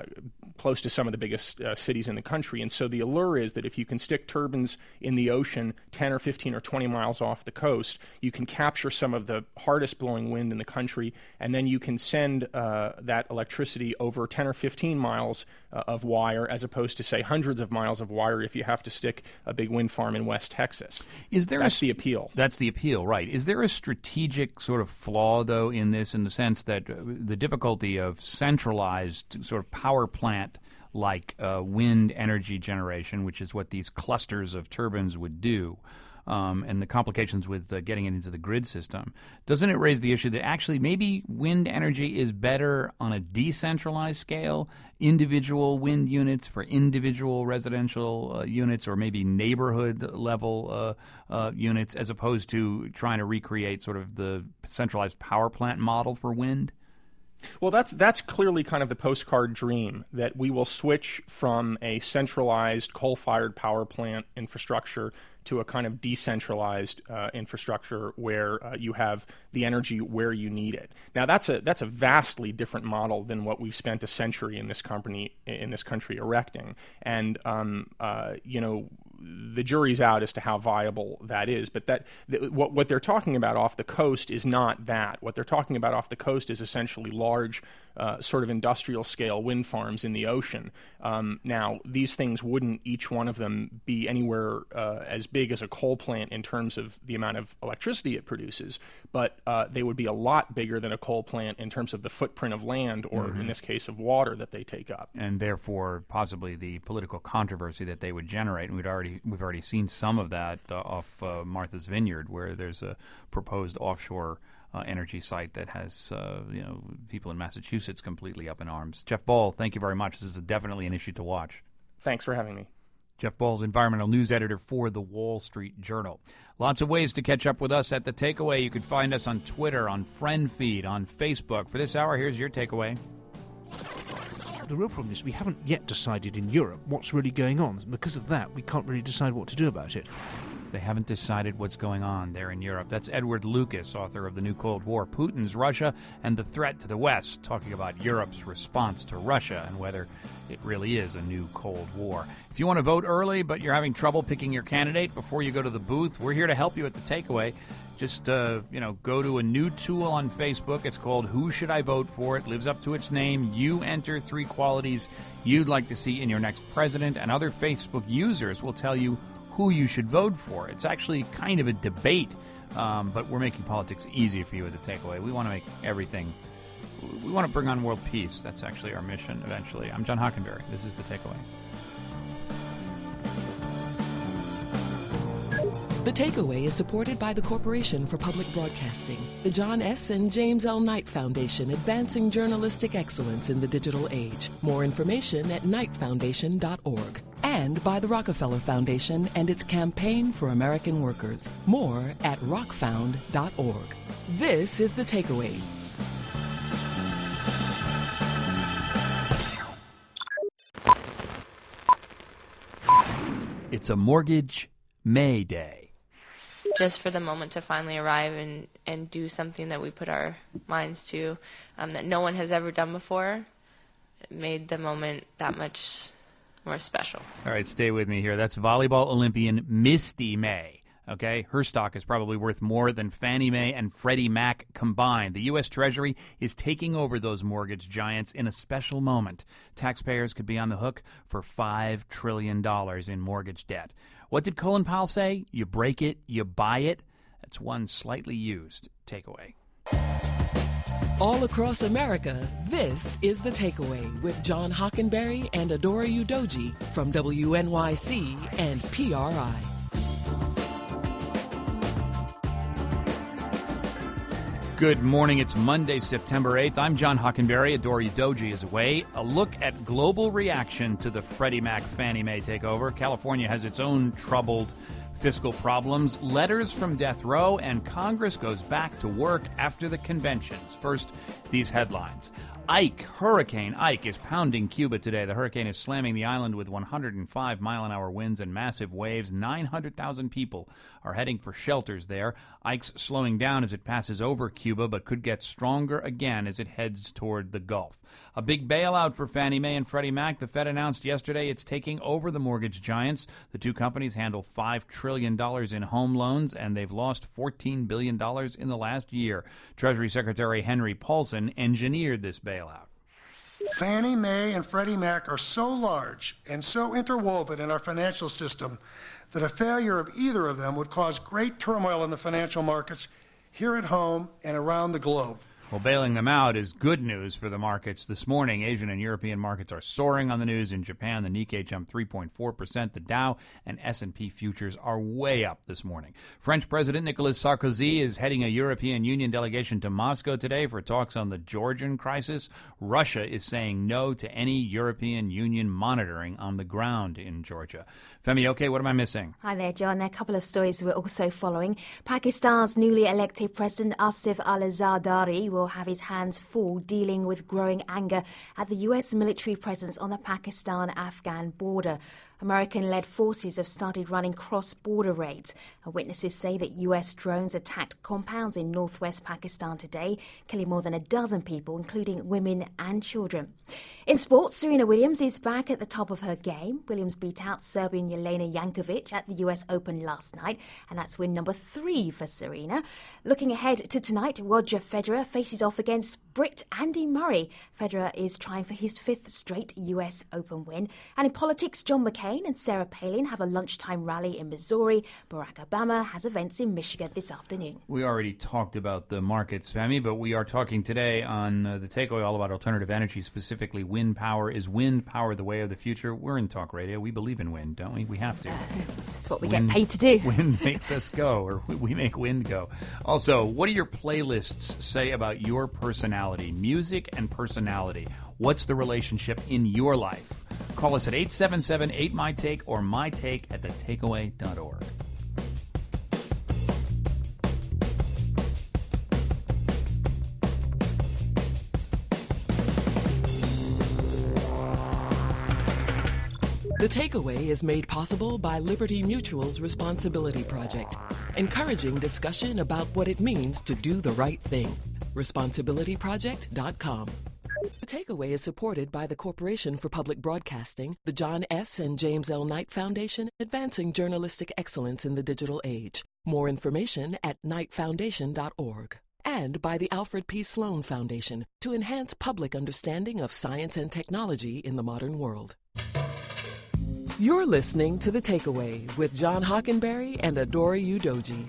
close to some of the biggest cities in the country. And so the allure is that if you can stick turbines in the ocean 10 or 15 or 20 miles off the coast, you can capture some of the hardest blowing wind in the country, and then you can send that electricity over 10 or 15 miles of wire, as opposed to, say, hundreds of miles of wire if you have to stick a big wind farm in West Texas. That's the appeal. That's the appeal, right. Is there a strategic sort of flaw, though, in this, in the sense that the difficulty of centralized sort of power plant like wind energy generation, which is what these clusters of turbines would do, and the complications with getting it into the grid system, doesn't it raise the issue that actually maybe wind energy is better on a decentralized scale, individual wind units for individual residential units, or maybe neighborhood level units, as opposed to trying to recreate sort of the centralized power plant model for wind? Well, that's clearly kind of the postcard dream, that we will switch from a centralized coal-fired power plant infrastructure to a kind of decentralized infrastructure where you have the energy where you need it. Now, that's a vastly different model than what we've spent a century in this country erecting, and the jury's out as to how viable that is. But what they're talking about off the coast is not that. What they're talking about off the coast is essentially large, sort of industrial-scale wind farms in the ocean. Now, these things wouldn't, each one of them, be anywhere as big as a coal plant in terms of the amount of electricity it produces, but they would be a lot bigger than a coal plant in terms of the footprint of land, or in this case of water, that they take up. And therefore, possibly the political controversy that they would generate. And we've already seen some of that off Martha's Vineyard, where there's a proposed offshore energy site that has people in Massachusetts completely up in arms. Jeff Ball, thank you very much. This is definitely an issue to watch. Thanks for having me. Jeff Ball is environmental news editor for The Wall Street Journal. Lots of ways to catch up with us at The Takeaway. You can find us on Twitter, on FriendFeed, on Facebook. For this hour, here's your takeaway. The real problem is we haven't yet decided in Europe what's really going on. Because of that, we can't really decide what to do about it. They haven't decided what's going on there in Europe. That's Edward Lucas, author of The New Cold War, Putin's Russia and the Threat to the West, talking about Europe's response to Russia and whether it really is a new Cold War. If you want to vote early, but you're having trouble picking your candidate before you go to the booth, we're here to help you at The Takeaway. Just, go to a new tool on Facebook. It's called Who Should I Vote For? It lives up to its name. You enter 3 qualities you'd like to see in your next president, and other Facebook users will tell you who you should vote for. It's actually kind of a debate, but we're making politics easy for you at The Takeaway. We want to make everything. We want to bring on world peace. That's actually our mission eventually. I'm John Hockenberry. This is The Takeaway. The Takeaway is supported by the Corporation for Public Broadcasting, the John S. and James L. Knight Foundation, advancing journalistic excellence in the digital age. More information at knightfoundation.org. And by the Rockefeller Foundation and its Campaign for American Workers. More at rockfound.org. This is The Takeaway. It's a Mortgage May Day. Just for the moment to finally arrive and do something that we put our minds to, that no one has ever done before, it made the moment that much more special. All right, stay with me here. That's volleyball Olympian Misty May. Okay, her stock is probably worth more than Fannie Mae and Freddie Mac combined. The U.S. Treasury is taking over those mortgage giants in a special moment. Taxpayers could be on the hook for $5 trillion in mortgage debt. What did Colin Powell say? You break it, you buy it. That's one slightly used takeaway. All across America, this is The Takeaway with John Hockenberry and Adora Udoji from WNYC and PRI. Good morning. It's Monday, September 8th. I'm John Hockenberry. Adora Udoji is away. A look at global reaction to the Freddie Mac Fannie Mae takeover. California has its own troubled fiscal problems, letters from death row, and Congress goes back to work after the conventions. First, these headlines. Hurricane Ike is pounding Cuba today. The hurricane is slamming the island with 105-mile-an-hour winds and massive waves. 900,000 people are heading for shelters there. Ike's slowing down as it passes over Cuba, but could get stronger again as it heads toward the Gulf. A big bailout for Fannie Mae and Freddie Mac. The Fed announced yesterday it's taking over the mortgage giants. The two companies handle $5 trillion in home loans, and they've lost $14 billion in the last year. Treasury Secretary Henry Paulson engineered this bailout. Fannie Mae and Freddie Mac are so large and so interwoven in our financial system that a failure of either of them would cause great turmoil in the financial markets here at home and around the globe. Well, bailing them out is good news for the markets. This morning, Asian and European markets are soaring on the news. In Japan, the Nikkei jumped 3.4%. The Dow and S&P futures are way up this morning. French President Nicolas Sarkozy is heading a European Union delegation to Moscow today for talks on the Georgian crisis. Russia is saying no to any European Union monitoring on the ground in Georgia. Femi, okay, what am I missing? Hi there, John. There are a couple of stories we're also following. Pakistan's newly elected President Asif Ali Zardari will have his hands full dealing with growing anger at the U.S. military presence on the Pakistan-Afghan border. American-led forces have started running cross-border raids. Witnesses say that U.S. drones attacked compounds in northwest Pakistan today, killing more than a dozen people, including women and children. In sports, Serena Williams is back at the top of her game. Williams beat out Serbian Jelena Jankovic at the U.S. Open last night, and that's win number 3 for Serena. Looking ahead to tonight, Roger Federer faces off against Brit Andy Murray. Federer is trying for his 5th straight U.S. Open win. And in politics, John McCain and Sarah Palin have a lunchtime rally in Missouri. Barack Obama has events in Michigan this afternoon. We already talked about the markets, Femi, but we are talking today on the Takeaway all about alternative energy, specifically wind power. Is wind power the way of the future? We're in talk radio. We believe in wind, don't we? We have to. It's what we get paid to do. Wind makes us go, or we make wind go. Also, what do your playlists say about your personality? Music and personality. What's the relationship in your life? Call us at 877-8MY-TAKE or mytake@thetakeaway.org. The Takeaway is made possible by Liberty Mutual's Responsibility Project, encouraging discussion about what it means to do the right thing. ResponsibilityProject.com. The Takeaway is supported by the Corporation for Public Broadcasting, the John S. and James L. Knight Foundation, advancing journalistic excellence in the digital age. More information at knightfoundation.org. And by the Alfred P. Sloan Foundation, to enhance public understanding of science and technology in the modern world. You're listening to The Takeaway with John Hockenberry and Adora Udoji.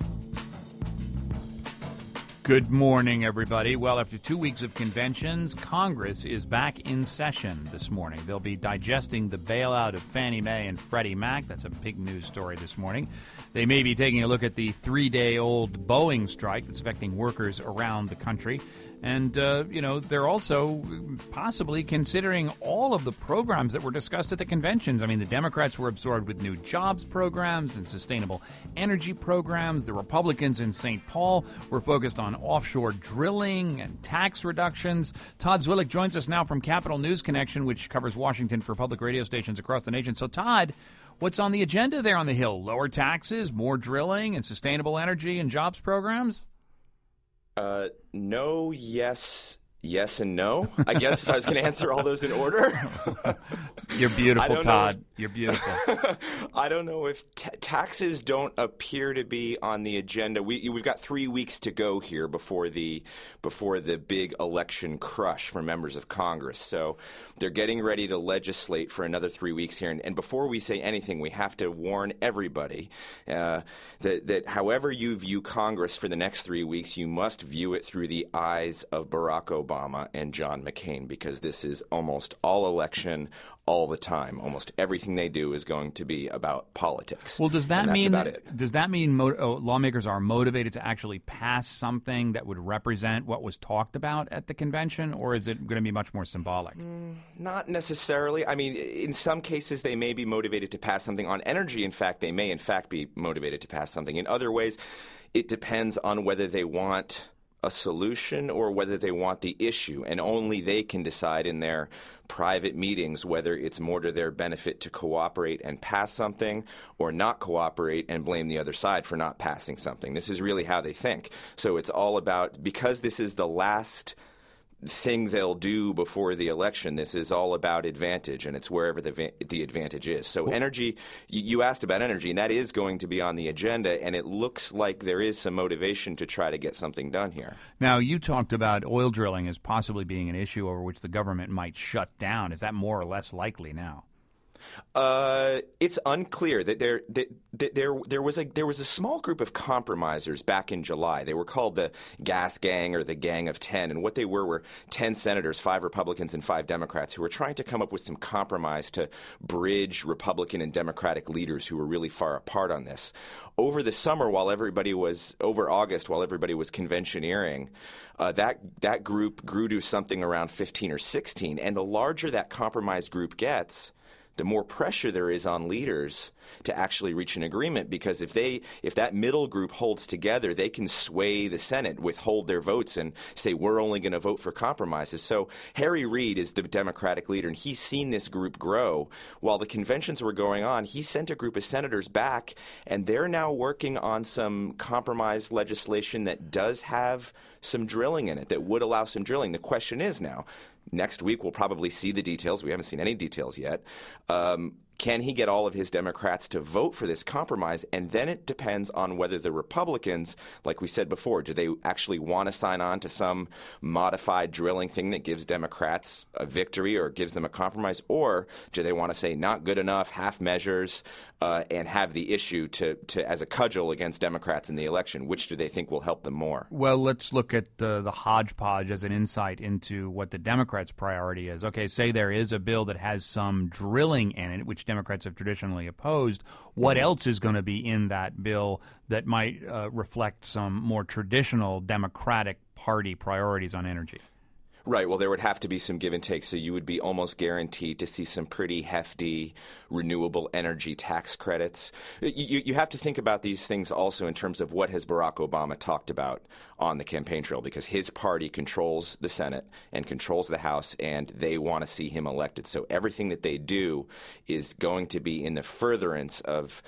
Good morning, everybody. Well, after 2 weeks of conventions, Congress is back in session this morning. They'll be digesting the bailout of Fannie Mae and Freddie Mac. That's a big news story this morning. They may be taking a look at the 3-day-old Boeing strike that's affecting workers around the country. And, they're also possibly considering all of the programs that were discussed at the conventions. I mean, the Democrats were absorbed with new jobs programs and sustainable energy programs. The Republicans in St. Paul were focused on offshore drilling and tax reductions. Todd Zwillich joins us now from Capital News Connection, which covers Washington for public radio stations across the nation. So, Todd, What's on the agenda there on the Hill? Lower taxes, more drilling, and sustainable energy and jobs programs? No, yes, and no. I guess if I was going to answer all those in order. You're beautiful, Todd. You're beautiful. I don't know if taxes don't appear to be on the agenda. We've got 3 weeks to go here before the big election crush for members of Congress. So they're getting ready to legislate for another 3 weeks here. And before we say anything, we have to warn everybody that however you view Congress for the next 3 weeks, you must view it through the eyes of Barack Obama and John McCain, because this is almost all election, all the time. Almost everything they do is going to be about politics. Well, does that mean it. Lawmakers are motivated to actually pass something that would represent what was talked about at the convention, or is it going to be much more symbolic? Not necessarily. I mean, in some cases they may be motivated to pass something. On energy, in fact, they may in fact be motivated to pass something. In other ways, it depends on whether they want a solution or whether they want the issue, and only they can decide in their private meetings whether it's more to their benefit to cooperate and pass something or not cooperate and blame the other side for not passing something. This is really how they think. So it's all about, because this is the last thing they'll do before the election, this is all about advantage, and it's wherever the advantage is. So energy, you asked about energy, and that is going to be on the agenda, and it looks like there is some motivation to try to get something done here. Now, you talked about oil drilling as possibly being an issue over which the government might shut down. Is that more or less likely now? It's unclear. That there was a small group of compromisers back in July. They were called the Gas Gang or the Gang of 10, and what they were 10 senators, 5 Republicans and 5 Democrats, who were trying to come up with some compromise to bridge Republican and Democratic leaders who were really far apart on this. Over the summer, over August, while everybody was conventioneering, that group grew to something around 15 or 16, and the larger that compromise group gets, the more pressure there is on leaders to actually reach an agreement, because if that middle group holds together, they can sway the Senate, withhold their votes, and say, we're only going to vote for compromises. So Harry Reid is the Democratic leader, and he's seen this group grow. While the conventions were going on, he sent a group of senators back, and they're now working on some compromise legislation that does have some drilling in it, that would allow some drilling. The question is now, next week we'll probably see the details. We haven't seen any details yet. Can he get all of his Democrats to vote for this compromise? And then it depends on whether the Republicans, like we said before, do they actually want to sign on to some modified drilling thing that gives Democrats a victory or gives them a compromise? Or do they want to say not good enough, half measures, and have the issue to as a cudgel against Democrats in the election? Which do they think will help them more? Well, let's look at the hodgepodge as an insight into what the Democrats' priority is. Okay, say there is a bill that has some drilling in it, which Democrats have traditionally opposed. What else is going to be in that bill that might reflect some more traditional Democratic Party priorities on energy? Right. Well, there would have to be some give and take, so you would be almost guaranteed to see some pretty hefty renewable energy tax credits. You have to think about these things also in terms of what has Barack Obama talked about on the campaign trail, because his party controls the Senate and controls the House, and they want to see him elected. So everything that they do is going to be in the furtherance of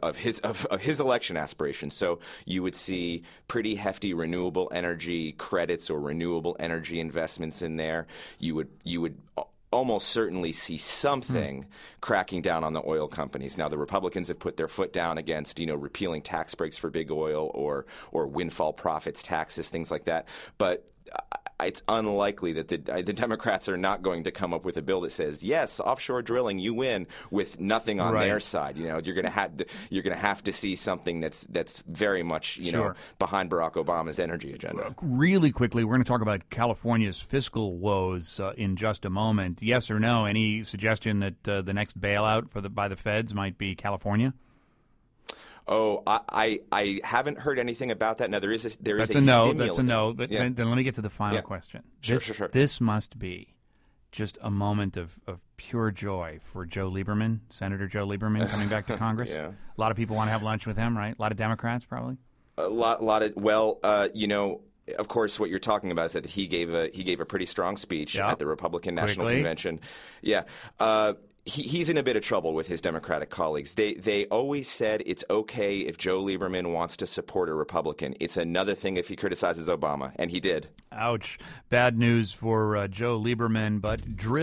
his election aspirations. So you would see pretty hefty renewable energy credits or renewable energy investments in there. You would almost certainly see something cracking down on the oil companies. Now, the Republicans have put their foot down against, repealing tax breaks for big oil or windfall profits taxes, things like that. But it's unlikely that the Democrats are not going to come up with a bill that says, yes, offshore drilling, you win, with nothing on their side. You're going to have to see something that's very much behind Barack Obama's energy agenda. Really quickly, we're going to talk about California's fiscal woes in just a moment. Yes or no? Any suggestion that the next bailout by the feds might be California? Oh, I haven't heard anything about that. Now, there is a That's a no. That's a no. But then let me get to the final question. Sure. This must be just a moment of pure joy for Joe Lieberman, Senator Joe Lieberman, coming back to Congress. Yeah. A lot of people want to have lunch with him, right? A lot of Democrats, probably. A lot of of course, what you're talking about is that he gave a pretty strong speech at the Republican National Convention. Yeah. he's in a bit of trouble with his Democratic colleagues. They always said it's okay if Joe Lieberman wants to support a Republican. It's another thing if he criticizes Obama, and he did. Ouch. Bad news for Joe Lieberman, but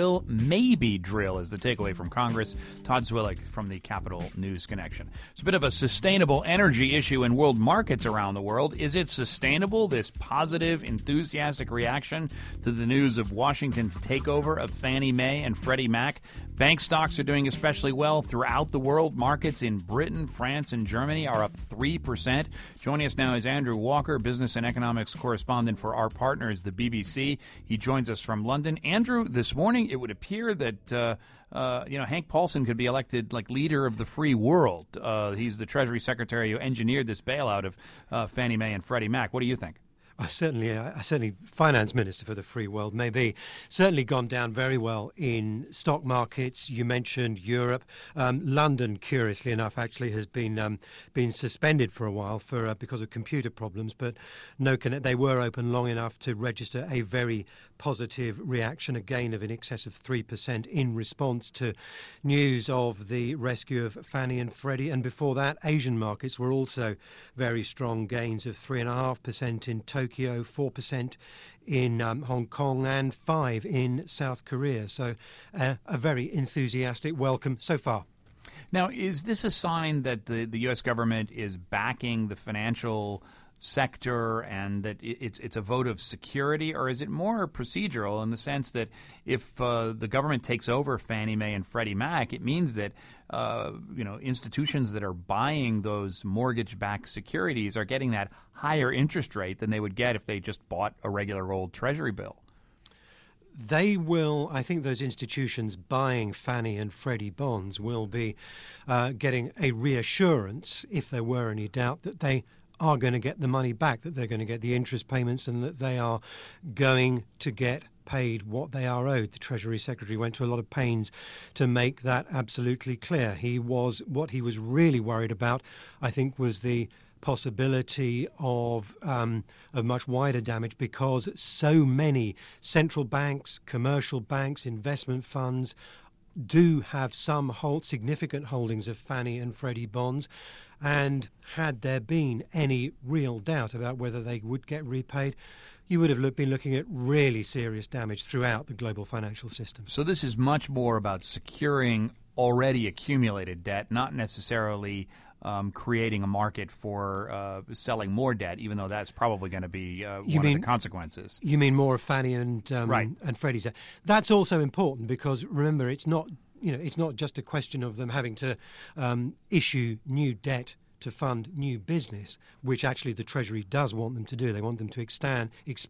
maybe drill is the takeaway from Congress. Todd Zwillig from the Capital News Connection. It's a bit of a sustainable energy issue in world markets around the world. Is it sustainable, this positive, enthusiastic reaction to the news of Washington's takeover of Fannie Mae and Freddie Mac? Bank stocks are doing especially well throughout the world. Markets in Britain, France, and Germany are up 3%. Joining us now is Andrew Walker, business and economics correspondent for our partners, the BBC. He joins us from London. Andrew, this morning it would appear that Hank Paulson could be elected like leader of the free world. He's the Treasury Secretary who engineered this bailout of Fannie Mae and Freddie Mac. What do you think? Certainly finance minister for the free world, maybe. Certainly gone down very well in stock markets. You mentioned Europe. London, curiously enough, actually has been suspended for a while because of computer problems, but they were open long enough to register a very positive reaction, a gain of in excess of 3% in response to news of the rescue of Fannie and Freddie. And before that, Asian markets were also very strong gains of 3.5% in Tokyo, 4% in Hong Kong, and 5% in South Korea. So a very enthusiastic welcome so far. Now, is this a sign that the U.S. government is backing the financial sector and that it's a vote of security, or is it more procedural in the sense that if the government takes over Fannie Mae and Freddie Mac, it means that institutions that are buying those mortgage-backed securities are getting that higher interest rate than they would get if they just bought a regular old Treasury bill? They will, I think those institutions buying Fannie and Freddie bonds will be getting a reassurance, if there were any doubt, that they are going to get the money back, that they're going to get the interest payments, and that they are going to get paid what they are owed. The Treasury Secretary went to a lot of pains to make that absolutely clear. What he was really worried about, I think, was the possibility of much wider damage, because so many central banks, commercial banks, investment funds do have some significant holdings of Fannie and Freddie bonds, and had there been any real doubt about whether they would get repaid, you would have been looking at really serious damage throughout the global financial system. So this is much more about securing already accumulated debt, not necessarily creating a market for selling more debt, even though that's probably going to be one of the consequences. You mean more of Fannie and Freddie's debt? That's also important, because remember, it's not just a question of them having to issue new debt to fund new business, which actually the Treasury does want them to do. They want them to expand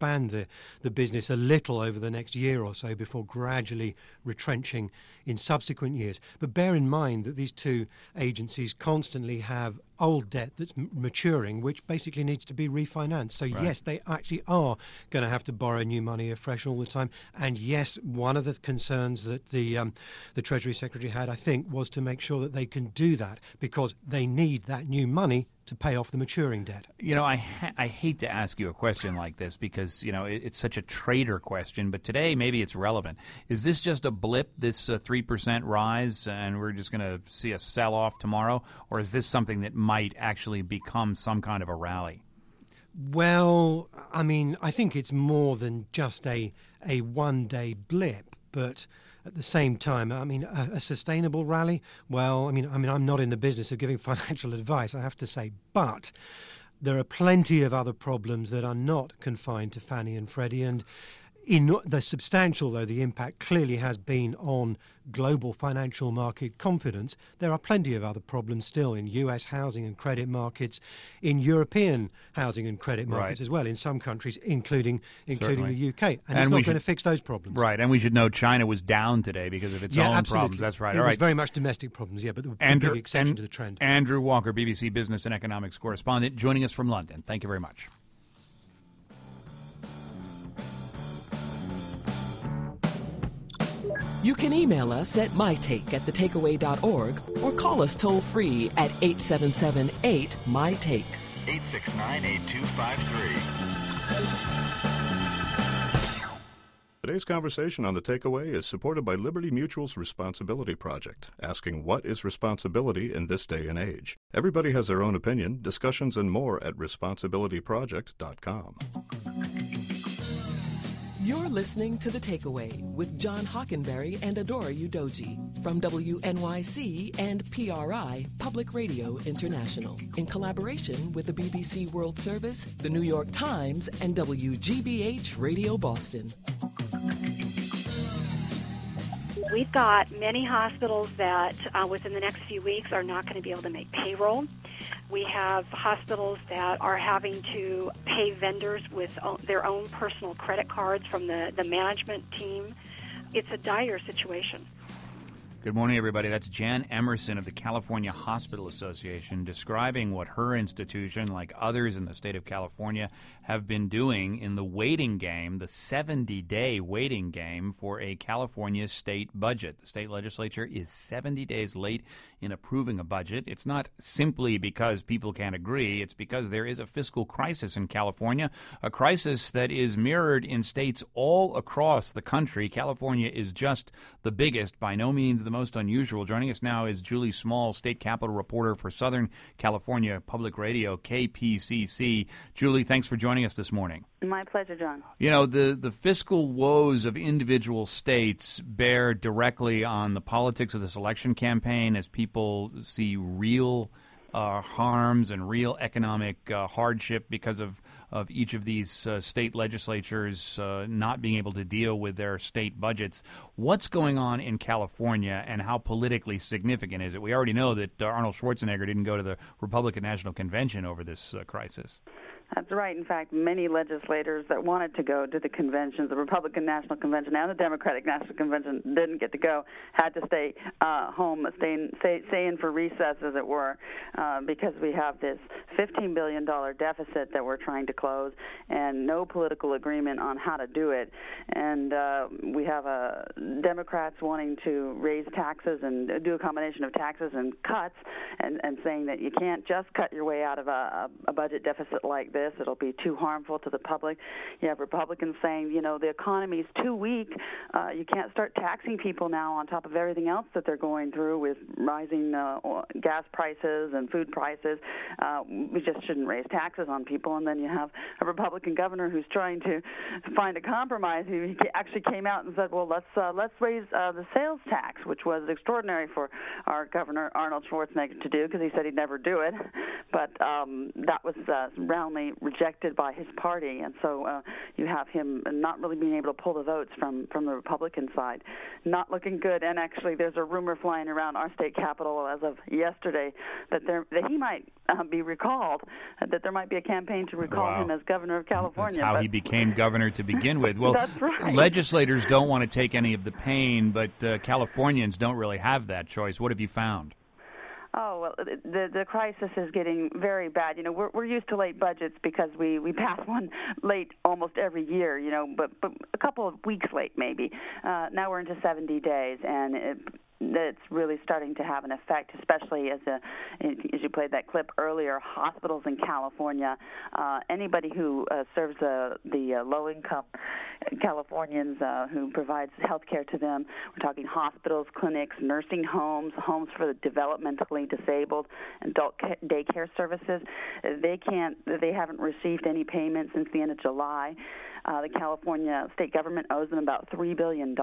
the business a little over the next year or so before gradually retrenching in subsequent years. But bear in mind that these two agencies constantly have old debt that's maturing, which basically needs to be refinanced. So yes, they actually are going to have to borrow new money afresh all the time. And yes, one of the concerns that the Treasury Secretary had, I think, was to make sure that they can do that, because they need that new money to pay off the maturing debt. I hate to ask you a question like this because, it's such a trader question, but today maybe it's relevant. Is this just a blip, this 3% rise, and we're just going to see a sell-off tomorrow, or is this something that might actually become some kind of a rally? Well, I think it's more than just a one-day blip, but at the same time, a sustainable rally? Well, I'm not in the business of giving financial advice, I have to say, but there are plenty of other problems that are not confined to Fannie and Freddie, and the substantial, though the impact clearly has been on global financial market confidence, there are plenty of other problems still in US housing and credit markets, in European housing and credit markets as well, in some countries, including the UK. And it's not going to fix those problems. Right, and we should know China was down today because of its own problems. That's right. It was very much domestic problems, but a big exception to the trend. Andrew Walker, BBC business and economics correspondent, joining us from London. Thank you very much. You can email us at mytake@thetakeaway.org or call us toll-free at 877-8-MY-TAKE. 869-8253. Today's conversation on The Takeaway is supported by Liberty Mutual's Responsibility Project, asking what is responsibility in this day and age. Everybody has their own opinion. Discussions and more at responsibilityproject.com. You're listening to The Takeaway with John Hockenberry and Adora Udoji from WNYC and PRI, Public Radio International, in collaboration with the BBC World Service, the New York Times, and WGBH Radio Boston. We've got many hospitals that within the next few weeks are not going to be able to make payroll. We have hospitals that are having to pay vendors with their own personal credit cards from the management team. It's a dire situation. Good morning, everybody. That's Jan Emerson of the California Hospital Association describing what her institution, like others in the state of California, have been doing in the waiting game, the 70-day waiting game for a California state budget. The state legislature is 70 days late in approving a budget. It's not simply because people can't agree. It's because there is a fiscal crisis in California, a crisis that is mirrored in states all across the country. California is just the biggest, by no means the most unusual. Joining us now is Julie Small, state capitol reporter for Southern California Public Radio, KPCC. Julie, thanks for joining us this morning. My pleasure, John. You know, the fiscal woes of individual states bear directly on the politics of this election campaign as people see real harms and real economic hardship because of each of these state legislatures not being able to deal with their state budgets. What's going on in California, and how politically significant is it? We already know that Arnold Schwarzenegger didn't go to the Republican National Convention over this crisis. That's right. In fact, many legislators that wanted to go to the conventions, the Republican National Convention and the Democratic National Convention, didn't get to go, had to stay home, stay in for recess, as it were, because we have this $15 billion deficit that we're trying to close and no political agreement on how to do it. And we have Democrats wanting to raise taxes and do a combination of taxes and cuts and saying that you can't just cut your way out of a budget deficit like this. It'll be too harmful to the public. You have Republicans saying, you know, the economy is too weak. You can't start taxing people now on top of everything else that they're going through with rising gas prices and food prices. We just shouldn't raise taxes on people. And then you have a Republican governor who's trying to find a compromise. He actually came out and said, well, let's raise the sales tax, which was extraordinary for our Governor Arnold Schwarzenegger to do because he said he'd never do it. But that was roundly rejected by his party, and so you have him not really being able to pull the votes from the Republican side. Not looking good, and actually there's a rumor flying around our state capitol as of yesterday that he might be recalled, that there might be a campaign to recall him as governor of California. That's how he became governor to begin with. Well, that's right. Legislators don't want to take any of the pain, but Californians don't really have that choice. What have you found? Oh, well, the crisis is getting very bad. You know, we're used to late budgets because we pass one late almost every year, you know, but a couple of weeks late maybe. Now we're into 70 days, and it's really starting to have an effect, especially as you played that clip earlier, hospitals in California. Anybody who serves the low-income Californians who provides health care to them, we're talking hospitals, clinics, nursing homes, homes for the developmentally disabled, adult daycare services. They haven't received any payments since the end of July. The California state government owes them about $3 billion.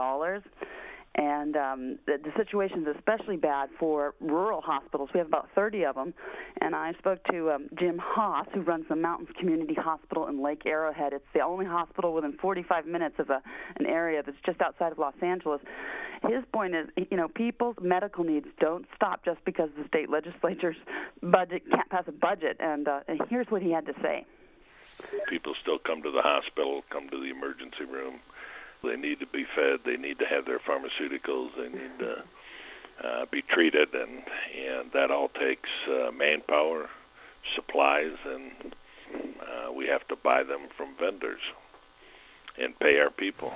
And the situation is especially bad for rural hospitals. We have about 30 of them. And I spoke to Jim Haas, who runs the Mountains Community Hospital in Lake Arrowhead. It's the only hospital within 45 minutes of an area that's just outside of Los Angeles. His point is, you know, people's medical needs don't stop just because the state legislature's budget can't pass a budget. And here's what he had to say. People still come to the hospital, come to the emergency room. They need to be fed. They need to have their pharmaceuticals. They need to be treated, and that all takes manpower, supplies, and we have to buy them from vendors and pay our people.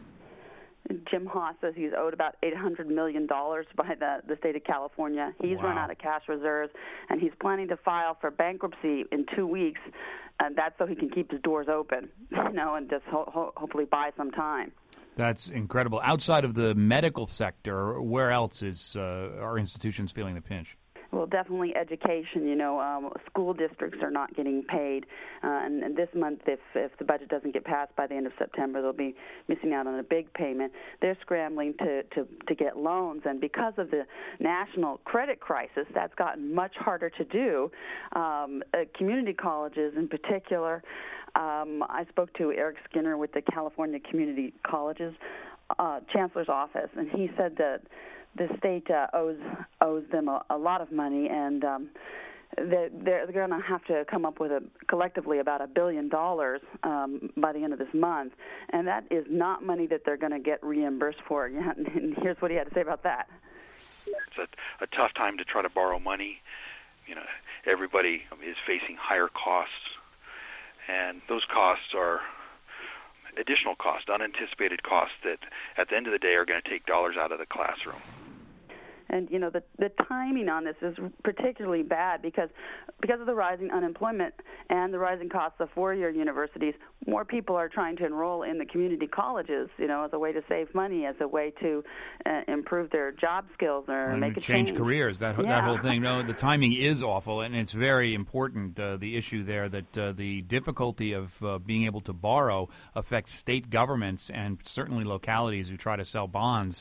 Jim Haas says he's owed about $800 million by the state of California. He's run out of cash reserves, and he's planning to file for bankruptcy in 2 weeks, and that's so he can keep his doors open, you know, and just hopefully buy some time. That's incredible. Outside of the medical sector, where else are institutions feeling the pinch? Well, definitely education. School districts are not getting paid, and this month, if the budget doesn't get passed by the end of September, they'll be missing out on a big payment. They're scrambling to get loans, and because of the national credit crisis, that's gotten much harder to do. Community colleges, in particular. I spoke to Eric Skinner with the California Community Colleges Chancellor's office, and he said that the state owes them a lot of money, and they're going to have to come up with collectively about $1 billion by the end of this month, and that is not money that they're going to get reimbursed for. And here's what he had to say about that. It's a tough time to try to borrow money. Everybody is facing higher costs, and those costs are additional costs, unanticipated costs that at the end of the day are going to take dollars out of the classroom. And, the timing on this is particularly bad because of the rising unemployment and the rising costs of four-year universities, more people are trying to enroll in the community colleges, as a way to save money, as a way to improve their job skills or make a change. Careers, that whole thing. No, the timing is awful, and it's very important, the issue there, that the difficulty of being able to borrow affects state governments and certainly localities who try to sell bonds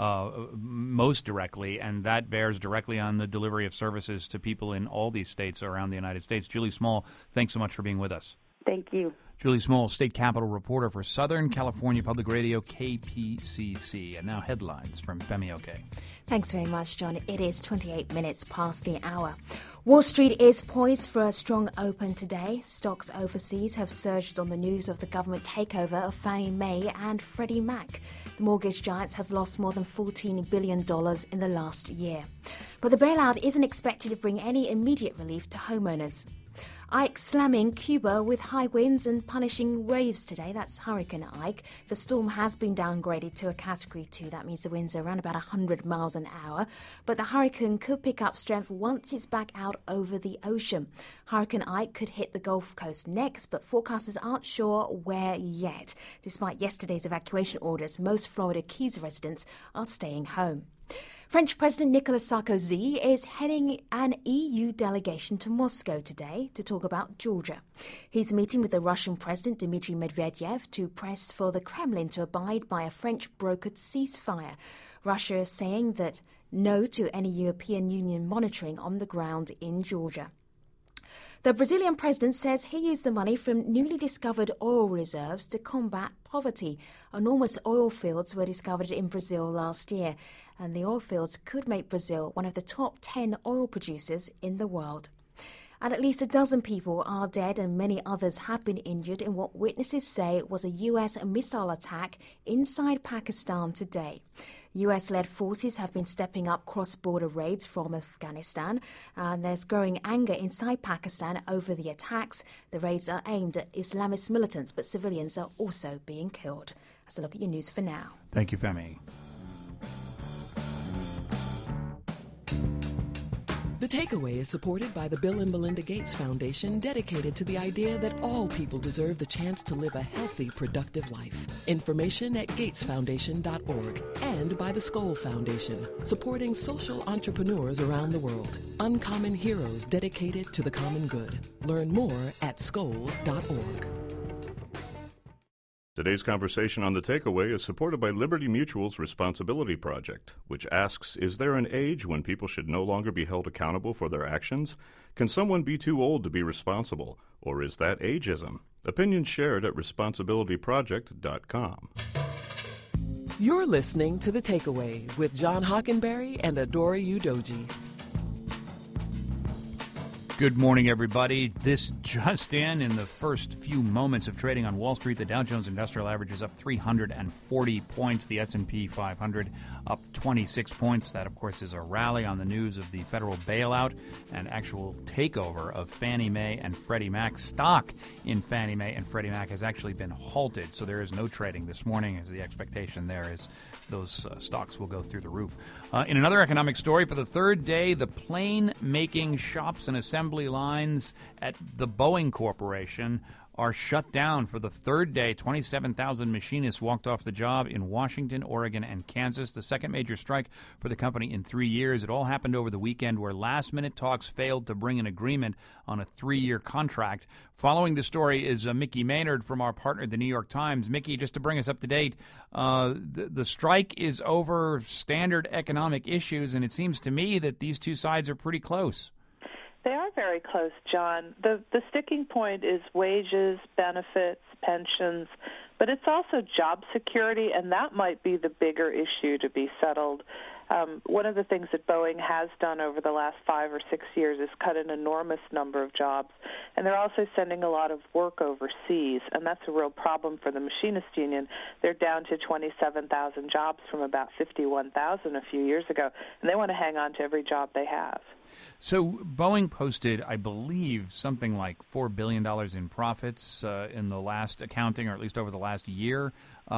most directly, and that bears directly on the delivery of services to people in all these states around the United States. Julie Small, thanks so much for being with us. Thank you. Julie Small, State Capitol reporter for Southern California Public Radio, KPCC. And now headlines from Femi Oke. Thanks very much, John. It is 28 minutes past the hour. Wall Street is poised for a strong open today. Stocks overseas have surged on the news of the government takeover of Fannie Mae and Freddie Mac. The mortgage giants have lost more than $14 billion in the last year. But the bailout isn't expected to bring any immediate relief to homeowners. Ike slamming Cuba with high winds and punishing waves today. That's Hurricane Ike. The storm has been downgraded to a Category 2. That means the winds are around about 100 miles an hour. But the hurricane could pick up strength once it's back out over the ocean. Hurricane Ike could hit the Gulf Coast next, but forecasters aren't sure where yet. Despite yesterday's evacuation orders, most Florida Keys residents are staying home. French President Nicolas Sarkozy is heading an EU delegation to Moscow today to talk about Georgia. He's meeting with the Russian President Dmitry Medvedev to press for the Kremlin to abide by a French-brokered ceasefire. Russia is saying that no to any European Union monitoring on the ground in Georgia. The Brazilian president says he used the money from newly discovered oil reserves to combat poverty. Enormous oil fields were discovered in Brazil last year, and the oil fields could make Brazil one of the top 10 oil producers in the world. And at least a dozen people are dead and many others have been injured in what witnesses say was a U.S. missile attack inside Pakistan today. U.S.-led forces have been stepping up cross-border raids from Afghanistan, and there's growing anger inside Pakistan over the attacks. The raids are aimed at Islamist militants, but civilians are also being killed. That's a look at your news for now. Thank you, Femi. The Takeaway is supported by the Bill and Melinda Gates Foundation, dedicated to the idea that all people deserve the chance to live a healthy, productive life. Information at gatesfoundation.org, and by the Skoll Foundation, supporting social entrepreneurs around the world. Uncommon heroes dedicated to the common good. Learn more at skoll.org. Today's conversation on The Takeaway is supported by Liberty Mutual's Responsibility Project, which asks, is there an age when people should no longer be held accountable for their actions? Can someone be too old to be responsible? Or is that ageism? Opinions shared at responsibilityproject.com. You're listening to The Takeaway with John Hockenberry and Adora Udoji. Good morning, everybody. This just in the first few moments of trading on Wall Street, the Dow Jones Industrial Average is up 340 points. The S&P 500 up 26 points. That, of course, is a rally on the news of the federal bailout and actual takeover of Fannie Mae and Freddie Mac. Stock in Fannie Mae and Freddie Mac has actually been halted, so there is no trading this morning, as the expectation there is those stocks will go through the roof. In another economic story, for the third day, the plane-making shops and assemblies assembly lines at the Boeing Corporation are shut down for the third day. 27,000 machinists walked off the job in Washington, Oregon, and Kansas, the second major strike for the company in 3 years. It all happened over the weekend where last-minute talks failed to bring an agreement on a 3-year contract. Following the story is Mickey Maynard from our partner, the New York Times. Mickey, just to bring us up to date, the strike is over standard economic issues, and it seems to me that these two sides are pretty close. They are very close, John. The sticking point is wages, benefits, pensions, but it's also job security, and that might be the bigger issue to be settled. One of the things that Boeing has done over the last 5 or 6 years is cut an enormous number of jobs, and they're also sending a lot of work overseas, and that's a real problem for the machinist union. They're down to 27,000 jobs from about 51,000 a few years ago, and they want to hang on to every job they have. So Boeing posted, I believe, something like $4 billion in profits in the last accounting, or at least over the last year.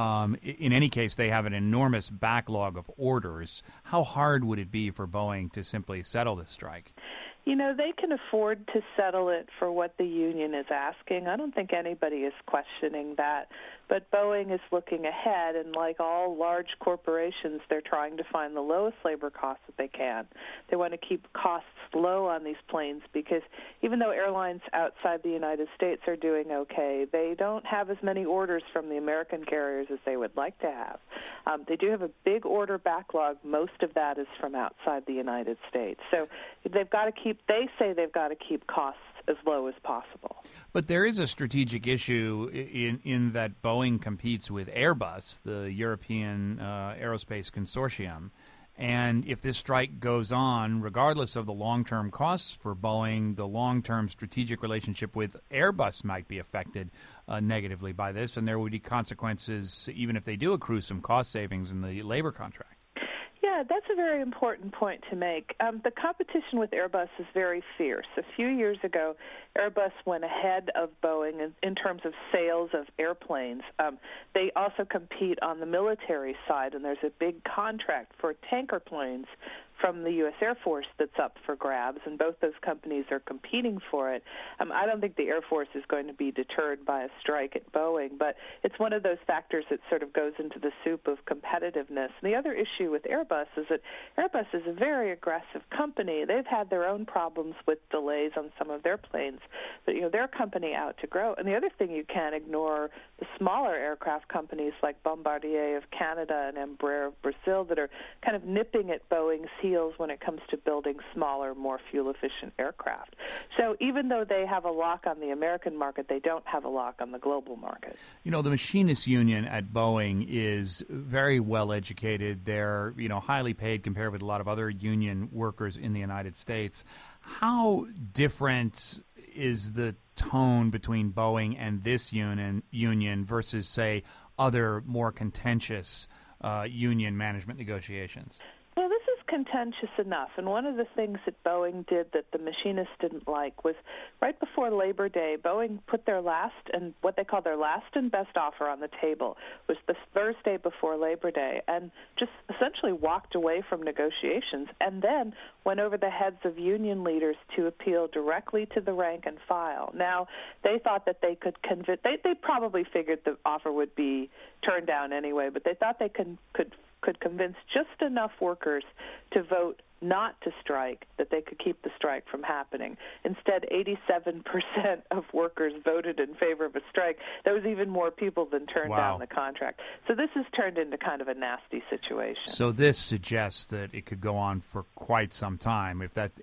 In any case, they have an enormous backlog of orders. How hard would it be for Boeing to simply settle this strike? You know, they can afford to settle it for what the union is asking. I don't think anybody is questioning that. But Boeing is looking ahead, and like all large corporations, they're trying to find the lowest labor costs that they can. They want to keep costs low on these planes because even though airlines outside the United States are doing okay, they don't have as many orders from the American carriers as they would like to have. They do have a big order backlog. Most of that is from outside the United States. So they've got to they say they've got to keep costs as low as possible. But there is a strategic issue in that Boeing competes with Airbus, the European Aerospace Consortium. And if this strike goes on, regardless of the long-term costs for Boeing, the long-term strategic relationship with Airbus might be affected negatively by this, and there would be consequences even if they do accrue some cost savings in the labor contract. Yeah, that's a very important point to make. The competition with Airbus is very fierce. A few years ago, Airbus went ahead of Boeing in terms of sales of airplanes. They also compete on the military side, and there's a big contract for tanker planes from the U.S. Air Force that's up for grabs, and both those companies are competing for it. I don't think the Air Force is going to be deterred by a strike at Boeing, but it's one of those factors that sort of goes into the soup of competitiveness. And the other issue with Airbus is that Airbus is a very aggressive company. They've had their own problems with delays on some of their planes, but they're a company out to grow. And the other thing you can't ignore, the smaller aircraft companies like Bombardier of Canada and Embraer of Brazil that are kind of nipping at Boeing's heels when it comes to building smaller, more fuel-efficient aircraft. So even though they have a lock on the American market, they don't have a lock on the global market. The machinists union at Boeing is very well educated. They're, highly paid compared with a lot of other union workers in the United States. How different is the tone between Boeing and this union versus, say, other more contentious union management negotiations? Well, this is contentious enough, and one of the things that Boeing did that the machinists didn't like was right before Labor Day, Boeing put their last and what they call their last and best offer on the table was the Thursday before Labor Day, and just essentially walked away from negotiations and then went over the heads of union leaders to appeal directly to the rank and file. Now, they thought that they could convince, they probably figured the offer would be turned down anyway, but they thought they could convince just enough workers to vote not to strike, that they could keep the strike from happening. Instead, 87% of workers voted in favor of a strike. That was even more people than turned down the contract. So this has turned into kind of a nasty situation. So this suggests that it could go on for quite some time if that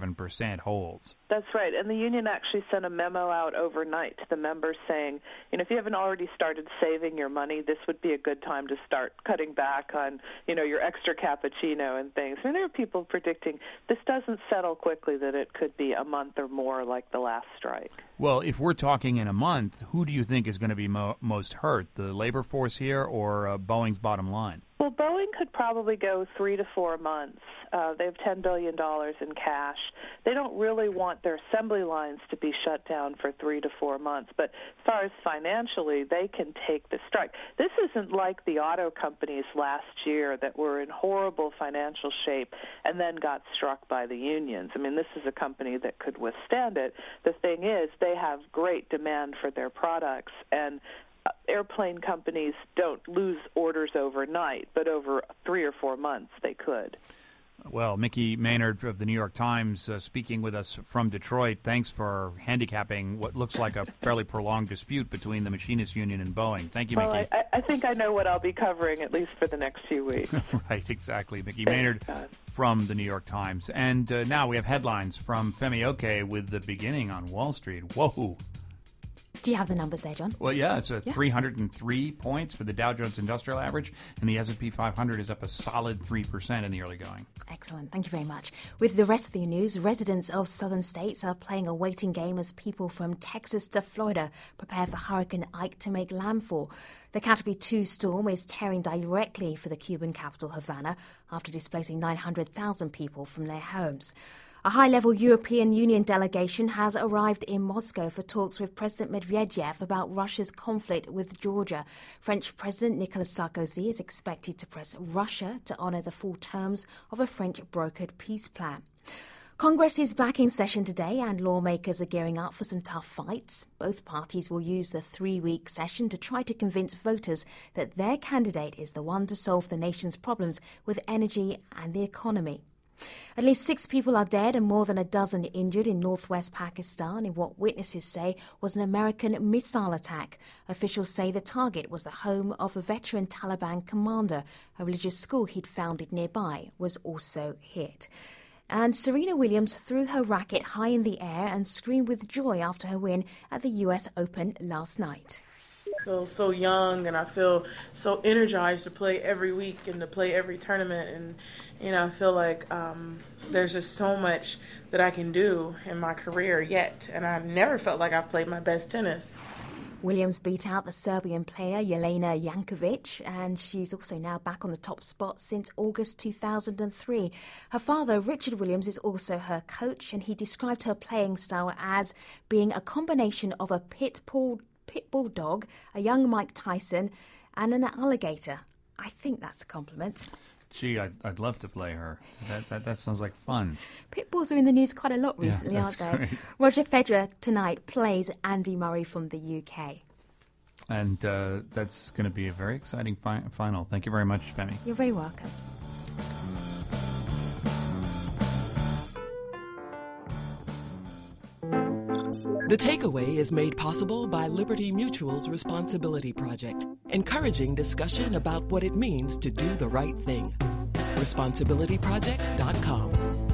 87% holds. That's right. And the union actually sent a memo out overnight to the members saying, if you haven't already started saving your money, this would be a good time to start cutting back on, your extra cappuccino and things. And there are people predicting this doesn't settle quickly, that it could be a month or more like the last strike. Well, if we're talking in a month, who do you think is going to be most hurt, the labor force here or Boeing's bottom line? Well, Boeing could probably go 3 to 4 months. They have $10 billion in cash. They don't really want their assembly lines to be shut down for 3 to 4 months. But as far as financially, they can take the strike. This isn't like the auto companies last year that were in horrible financial shape and then got struck by the unions. I mean, this is a company that could withstand it. The thing is, they have great demand for their products, and airplane companies don't lose orders overnight, but over 3 or 4 months they could. Well, Mickey Maynard of the New York Times speaking with us from Detroit. Thanks for handicapping what looks like a fairly prolonged dispute between the Machinists Union and Boeing. Thank you, Mickey. Well, I think I know what I'll be covering, at least for the next few weeks. Right, exactly. Mickey Maynard from the New York Times. And now we have headlines from Femi Oke with the beginning on Wall Street. Whoa. Do you have the numbers there, John? Well, yeah, it's 303 points for the Dow Jones Industrial Average, and the S&P 500 is up a solid 3% in the early going. Excellent. Thank you very much. With the rest of the news, residents of southern states are playing a waiting game as people from Texas to Florida prepare for Hurricane Ike to make landfall. The Category 2 storm is tearing directly for the Cuban capital, Havana, after displacing 900,000 people from their homes. A high-level European Union delegation has arrived in Moscow for talks with President Medvedev about Russia's conflict with Georgia. French President Nicolas Sarkozy is expected to press Russia to honour the full terms of a French-brokered peace plan. Congress is back in session today and lawmakers are gearing up for some tough fights. Both parties will use the 3-week session to try to convince voters that their candidate is the one to solve the nation's problems with energy and the economy. At least 6 people are dead and more than a dozen injured in northwest Pakistan in what witnesses say was an American missile attack. Officials say the target was the home of a veteran Taliban commander. A religious school he'd founded nearby was also hit. And Serena Williams threw her racket high in the air and screamed with joy after her win at the US Open last night. I feel so young and I feel so energized to play every week and to play every tournament, and I feel like there's just so much that I can do in my career yet, and I've never felt like I've played my best tennis. Williams beat out the Serbian player Jelena Jankovic, and she's also now back on the top spot since August 2003. Her father, Richard Williams, is also her coach, and he described her playing style as being a combination of a pit bull dog, a young Mike Tyson, and an alligator. I think that's a compliment. Gee, I'd love to play her. That sounds like fun. Pit bulls are in the news quite a lot recently, aren't they? Great. Roger Federer tonight plays Andy Murray from the UK. And that's going to be a very exciting final. Thank you very much, Femi. You're very welcome. The Takeaway is made possible by Liberty Mutual's Responsibility Project, encouraging discussion about what it means to do the right thing. ResponsibilityProject.com.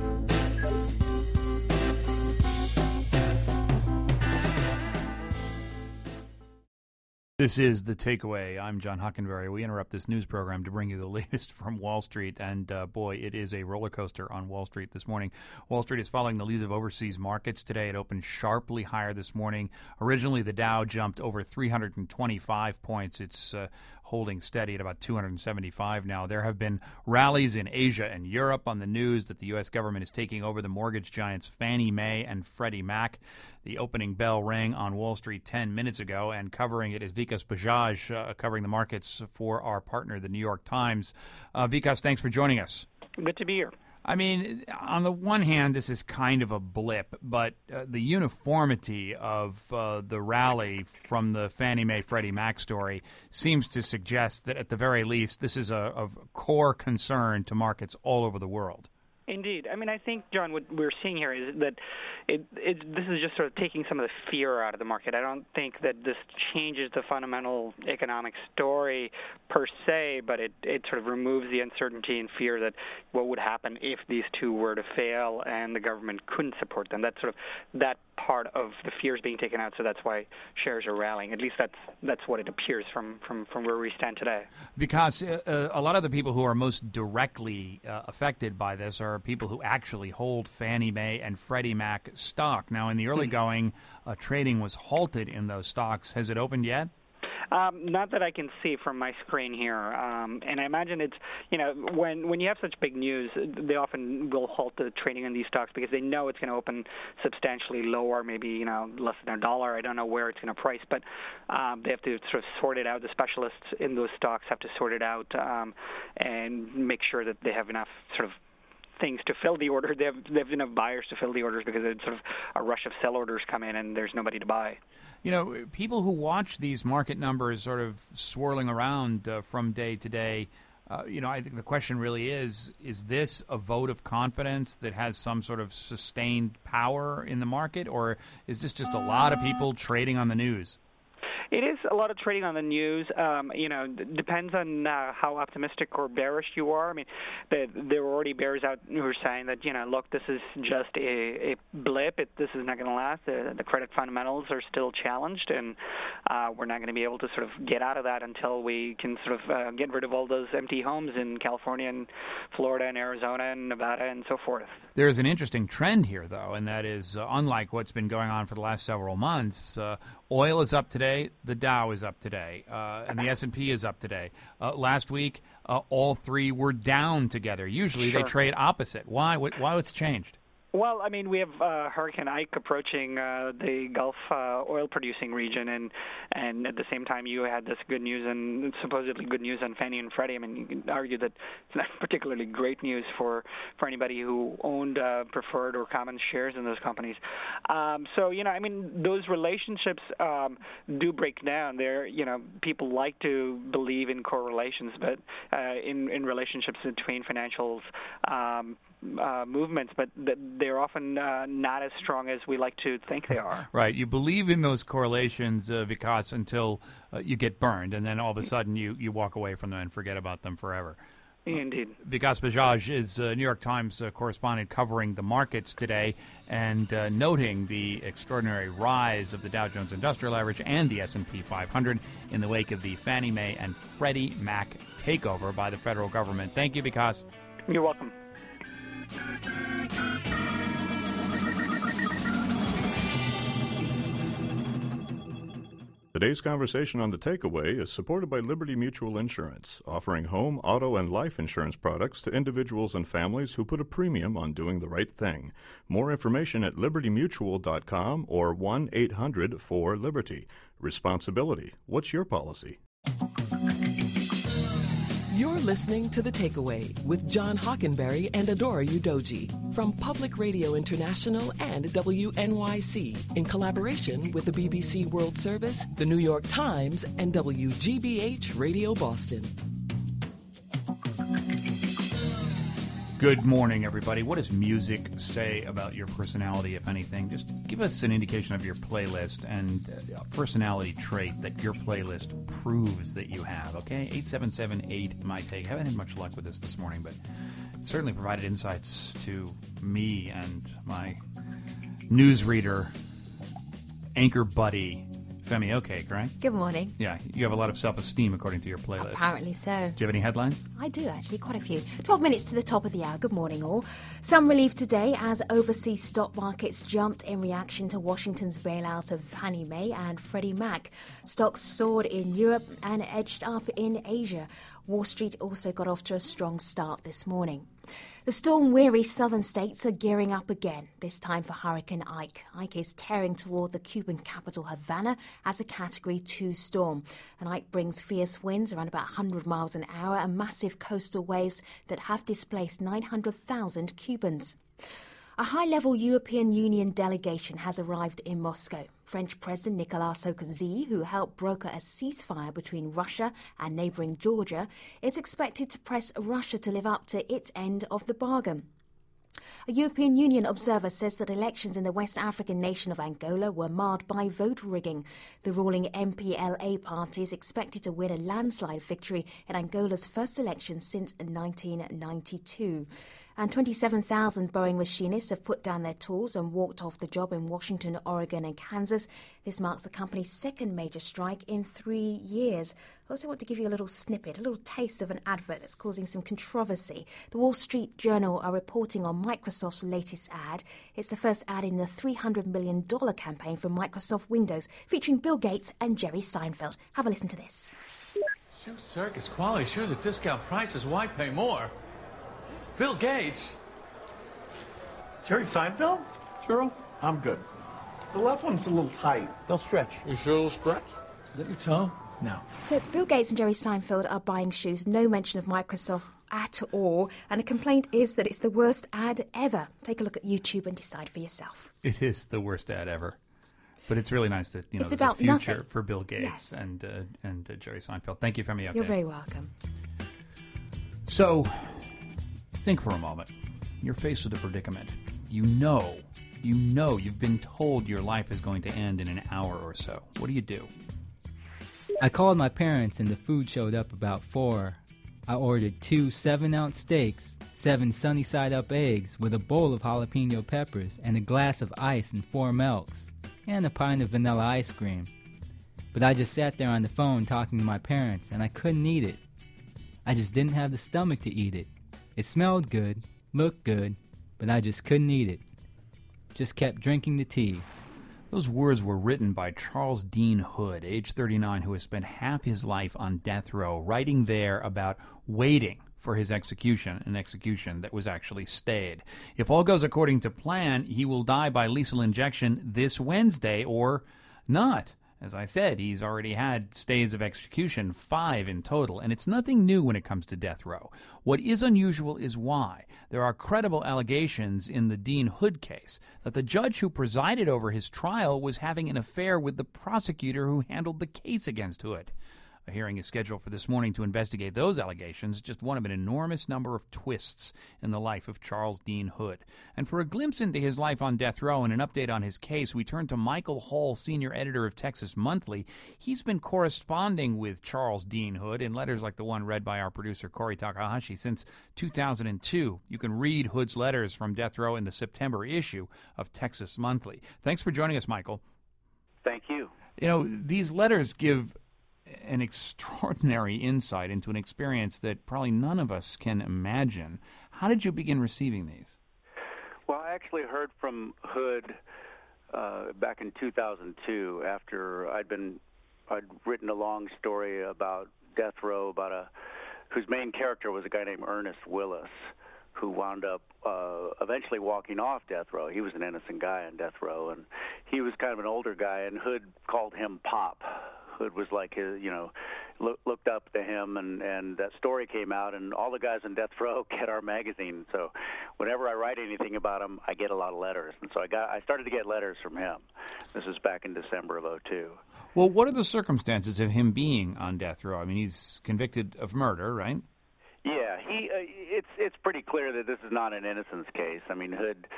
This is The Takeaway. I'm John Hockenberry. We interrupt this news program to bring you the latest from Wall Street. And boy, it is a roller coaster on Wall Street this morning. Wall Street is following the lead of overseas markets today. It opened sharply higher this morning. Originally, the Dow jumped over 325 points. It's holding steady at about 275 now. There have been rallies in Asia and Europe on the news that the U.S. government is taking over the mortgage giants Fannie Mae and Freddie Mac. The opening bell rang on Wall Street 10 minutes ago, and covering it is Vikas Bajaj, covering the markets for our partner, the New York Times. Vikas, thanks for joining us. Good to be here. I mean, on the one hand, this is kind of a blip, but the uniformity of the rally from the Fannie Mae Freddie Mac story seems to suggest that at the very least this is a core concern to markets all over the world. Indeed. I mean, I think, John, what we're seeing here is that this is just sort of taking some of the fear out of the market. I don't think that this changes the fundamental economic story per se, but it sort of removes the uncertainty and fear that what would happen if these two were to fail and the government couldn't support them. That's sort of that part of the fear is being taken out, so that's why shares are rallying. At least that's what it appears from where we stand today. Because a lot of the people who are most directly affected by this are people who actually hold Fannie Mae and Freddie Mac stock. Now, in the early going, trading was halted in those stocks. Has it opened yet? Not that I can see from my screen here. And I imagine it's, when you have such big news, they often will halt the trading in these stocks because they know it's going to open substantially lower, maybe, less than $1. I don't know where it's going to price, but they have to sort of sort it out. The specialists in those stocks have to sort it out and make sure that they have enough sort of things to fill the order. They have enough buyers to fill the orders because it's sort of a rush of sell orders come in and there's nobody to buy. People who watch these market numbers sort of swirling around from day to day, I think the question really is this a vote of confidence that has some sort of sustained power in the market, or is this just a lot of people trading on the news? It is a lot of trading on the news. Depends on how optimistic or bearish you are. I mean, there were already bears out who were saying that, look, this is just a blip. This is not going to last. The credit fundamentals are still challenged, and we're not going to be able to sort of get out of that until we can sort of get rid of all those empty homes in California and Florida and Arizona and Nevada and so forth. There's an interesting trend here, though, and that is unlike what's been going on for the last several months. Oil is up today, the Dow is up today, and the S&P is up today. Last week, all three were down together. Usually they trade opposite. Why? What's changed? Well, I mean, we have Hurricane Ike approaching the Gulf oil-producing region, and at the same time you had this good news and supposedly good news on Fannie and Freddie. I mean, you can argue that it's not particularly great news for anybody who owned preferred or common shares in those companies. So, I mean, those relationships do break down. People like to believe in correlations, but in relationships between financials movements, but they're often not as strong as we like to think they are. Right. You believe in those correlations, Vikas, until you get burned, and then all of a sudden you walk away from them and forget about them forever. Indeed. Vikas Bajaj is New York Times correspondent covering the markets today and noting the extraordinary rise of the Dow Jones Industrial Average and the S&P 500 in the wake of the Fannie Mae and Freddie Mac takeover by the federal government. Thank you, Vikas. You're welcome. Today's conversation on The Takeaway is supported by Liberty Mutual Insurance, offering home, auto, and life insurance products to individuals and families who put a premium on doing the right thing. More information at libertymutual.com or 1-800-4-LIBERTY. Responsibility. What's your policy? You're listening to The Takeaway with John Hockenberry and Adora Udoji from Public Radio International and WNYC in collaboration with the BBC World Service, the New York Times, and WGBH Radio Boston. Good morning, everybody. What does music say about your personality, if anything? Just give us an indication of your playlist and a personality trait that your playlist proves that you have, okay? 877-8-MY-TAKE. Haven't had much luck with this morning, but it certainly provided insights to me and my newsreader, anchor buddy, Femi Okeke, right? Good morning. Yeah, you have a lot of self-esteem according to your playlist. Apparently so. Do you have any headlines? I do, actually, quite a few. 12 minutes to the top of the hour. Good morning, all. Some relief today as overseas stock markets jumped in reaction to Washington's bailout of Fannie Mae and Freddie Mac. Stocks soared in Europe and edged up in Asia. Wall Street also got off to a strong start this morning. The storm-weary southern states are gearing up again, this time for Hurricane Ike. Ike is tearing toward the Cuban capital Havana as a Category 2 storm. And Ike brings fierce winds around about 100 miles an hour and massive coastal waves that have displaced 900,000 Cubans. A high-level European Union delegation has arrived in Moscow. French President Nicolas Sarkozy, who helped broker a ceasefire between Russia and neighbouring Georgia, is expected to press Russia to live up to its end of the bargain. A European Union observer says that elections in the West African nation of Angola were marred by vote rigging. The ruling MPLA party is expected to win a landslide victory in Angola's first election since 1992. And 27,000 Boeing machinists have put down their tools and walked off the job in Washington, Oregon and Kansas. This marks the company's second major strike in 3 years. I also want to give you a little snippet, a little taste of an advert that's causing some controversy. The Wall Street Journal are reporting on Microsoft's latest ad. It's the first ad in the $300 million campaign for Microsoft Windows, featuring Bill Gates and Jerry Seinfeld. Have a listen to this. Shoe Circus, quality shoes at discount prices. Why pay more? Bill Gates. Jerry Seinfeld? Churro? I'm good. The left one's a little tight. They'll stretch. You sure it'll stretch? Is that your toe? No. So Bill Gates and Jerry Seinfeld are buying shoes, no mention of Microsoft at all, and the complaint is that it's the worst ad ever. Take a look at YouTube and decide for yourself. It is the worst ad ever. But it's really nice that, it's there's about a future nothing. for Bill Gates Yes. and Jerry Seinfeld. Thank you, Femi. You're very welcome. So, think for a moment. You're faced with a predicament. You know you've been told your life is going to end in an hour or so. What do? I called my parents and the food showed up about 4. I ordered 2 7-ounce steaks, 7 sunny-side-up eggs with a bowl of jalapeno peppers and a glass of ice and 4 milks, and a pint of vanilla ice cream. But I just sat there on the phone talking to my parents and I couldn't eat it. I just didn't have the stomach to eat it. It smelled good, looked good, but I just couldn't eat it. Just kept drinking the tea. Those words were written by Charles Dean Hood, age 39, who has spent half his life on death row, writing there about waiting for his execution, an execution that was actually stayed. If all goes according to plan, he will die by lethal injection this Wednesday, or not. As I said, he's already had stays of execution, 5 in total, and it's nothing new when it comes to death row. What is unusual is why. There are credible allegations in the Dean Hood case that the judge who presided over his trial was having an affair with the prosecutor who handled the case against Hood. A hearing is scheduled for this morning to investigate those allegations, just one of an enormous number of twists in the life of Charles Dean Hood. And for a glimpse into his life on death row and an update on his case, we turn to Michael Hall, senior editor of Texas Monthly. He's been corresponding with Charles Dean Hood in letters like the one read by our producer Corey Takahashi since 2002. You can read Hood's letters from death row in the September issue of Texas Monthly. Thanks for joining us, Michael. Thank you. These letters give an extraordinary insight into an experience that probably none of us can imagine. How did you begin receiving these? Well, I actually heard from Hood back in 2002 after I'd written a long story about death row, whose main character was a guy named Ernest Willis, who wound up eventually walking off death row. He was an innocent guy on death row, and he was kind of an older guy, and Hood called him Pop. Hood was like his, looked up to him, and that story came out, and all the guys on death row get our magazine. So whenever I write anything about him, I get a lot of letters, and so I started to get letters from him. This was back in December of 2002. Well, what are the circumstances of him being on death row? I mean, he's convicted of murder, right? Yeah, it's pretty clear that this is not an innocence case. I mean, Hood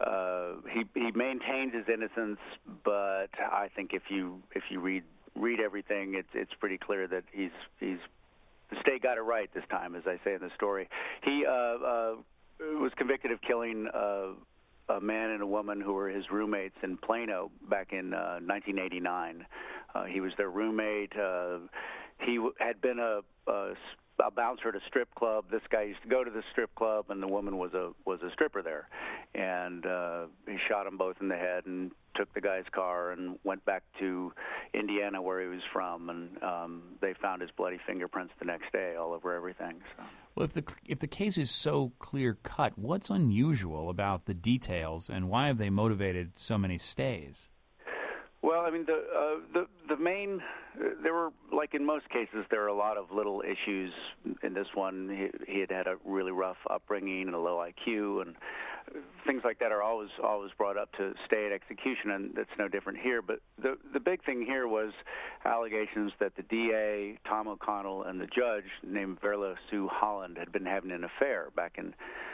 he maintains his innocence, but I think if you read everything, it's pretty clear that he's the state got it right this time, as I say in the story. He was convicted of killing a man and a woman who were his roommates in Plano back in 1989. He was their roommate. He had been a bouncer at a strip club. This guy used to go to the strip club, and the woman was a stripper there. And he shot them both in the head and took the guy's car and went back to Indiana, where he was from. And they found his bloody fingerprints the next day all over everything. So. Well, if the case is so clear cut, what's unusual about the details, and why have they motivated so many stays? Well, I mean, the main, there were, like in most cases, there are a lot of little issues. In this one, he had a really rough upbringing and a low IQ, and things like that are always brought up to stay at execution, and that's no different here. But the big thing here was allegations that the DA, Tom O'Connell, and the judge, named Verla Sue Holland, had been having an affair back in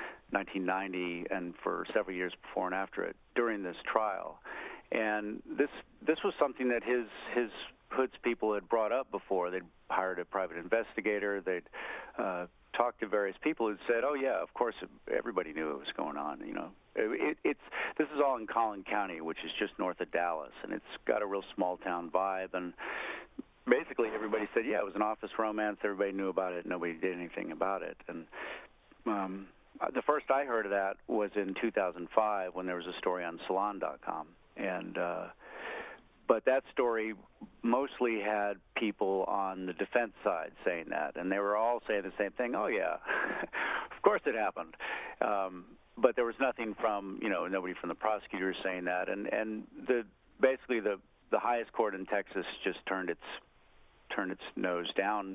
1990 and for several years before and after it during this trial. And this was something that his Hood's people had brought up before. They'd hired a private investigator. They'd talked to various people who said, "Oh yeah, of course, everybody knew it was going on." You know, this is all in Collin County, which is just north of Dallas, and it's got a real small town vibe. And basically, everybody said, "Yeah, it was an office romance. Everybody knew about it. Nobody did anything about it." And the first I heard of that was in 2005 when there was a story on Salon.com, and but that story mostly had people on the defense side saying that, and they were all saying the same thing. Oh yeah, of course it happened. But there was nothing from, nobody from the prosecutors saying that, and basically the highest court in Texas just turned its nose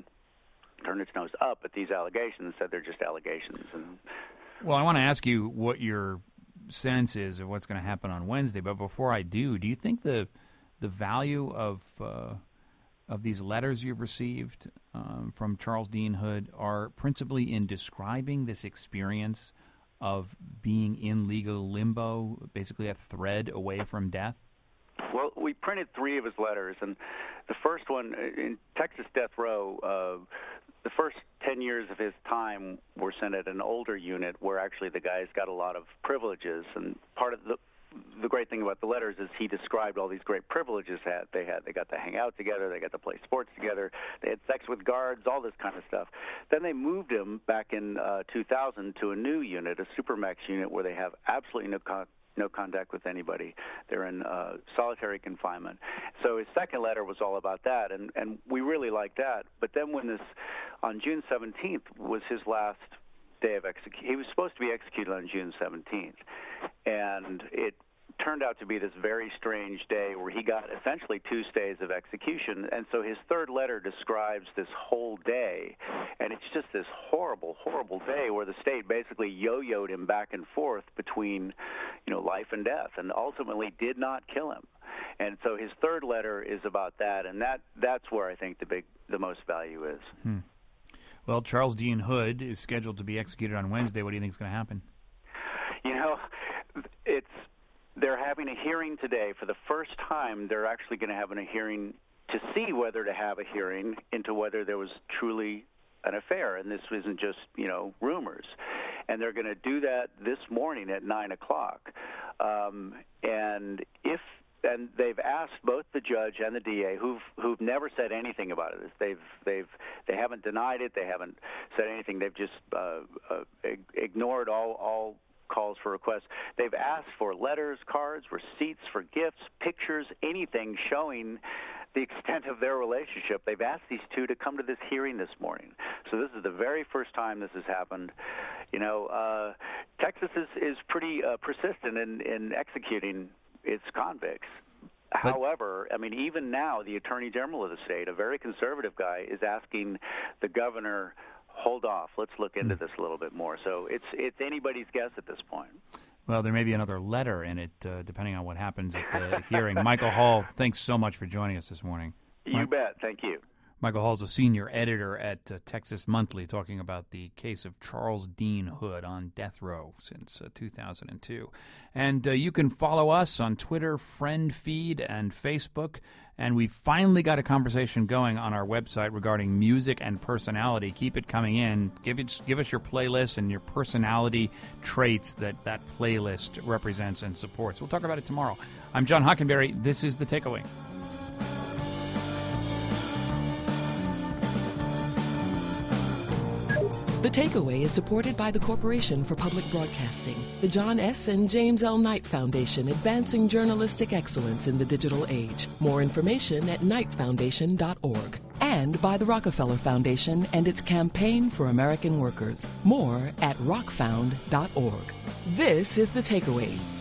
up at these allegations and said they're just allegations. And well, I want to ask you what your sense is of what's going to happen on Wednesday, but before I do you think the value of these letters you've received from Charles Dean Hood are principally in describing this experience of being in legal limbo, basically a thread away from death? Well, we printed 3 of his letters, and the first one in Texas Death Row, the first 10 years of his time were sent at an older unit where actually the guys got a lot of privileges, and part of the great thing about the letters is he described all these great privileges they had. They got to hang out together, they got to play sports together, they had sex with guards, all this kind of stuff. Then they moved him back in 2000 to a new unit, a Supermax unit, where they have absolutely no contact with anybody. They're in solitary confinement. So his second letter was all about that, and we really liked that. But then on June 17th was his last day of execution. He was supposed to be executed on June 17th, and it turned out to be this very strange day where he got essentially 2 stays of execution. And so his third letter describes this whole day, and it's just this horrible, horrible day where the state basically yo-yoed him back and forth between, life and death, and ultimately did not kill him. And so his third letter is about that, and that's where I think the most value is. Well, Charles Dean Hood is scheduled to be executed on Wednesday. What do you think is going to happen? They're having a hearing today. For the first time, they're actually going to have a hearing to see whether to have a hearing into whether there was truly an affair, and this isn't just, rumors. And they're going to do that this morning at 9 o'clock. And they've asked both the judge and the DA, who've never said anything about it. They haven't denied it. They haven't said anything. They've just ignored all calls for requests. They've asked for letters, cards, receipts for gifts, pictures, anything showing the extent of their relationship. They've asked these two to come to this hearing this morning. So this is the very first time this has happened. Texas is pretty persistent in executing its convicts. However, even now, the Attorney General of the state, a very conservative guy, is asking the governor, hold off, let's look into this a little bit more. So it's anybody's guess at this point. Well, there may be another letter in it, depending on what happens at the hearing. Michael Hall, thanks so much for joining us this morning. You bet. Thank you. Michael Hall's a senior editor at Texas Monthly, talking about the case of Charles Dean Hood on death row since 2002. And you can follow us on Twitter, Friend Feed, and Facebook. And we finally got a conversation going on our website regarding music and personality. Keep it coming in. Give us your playlist and your personality traits that playlist represents and supports. We'll talk about it tomorrow. I'm John Hockenberry. This is The Takeaway. The Takeaway is supported by the Corporation for Public Broadcasting, the John S. and James L. Knight Foundation, advancing journalistic excellence in the digital age. More information at knightfoundation.org. And by the Rockefeller Foundation and its Campaign for American Workers. More at rockfound.org. This is The Takeaway.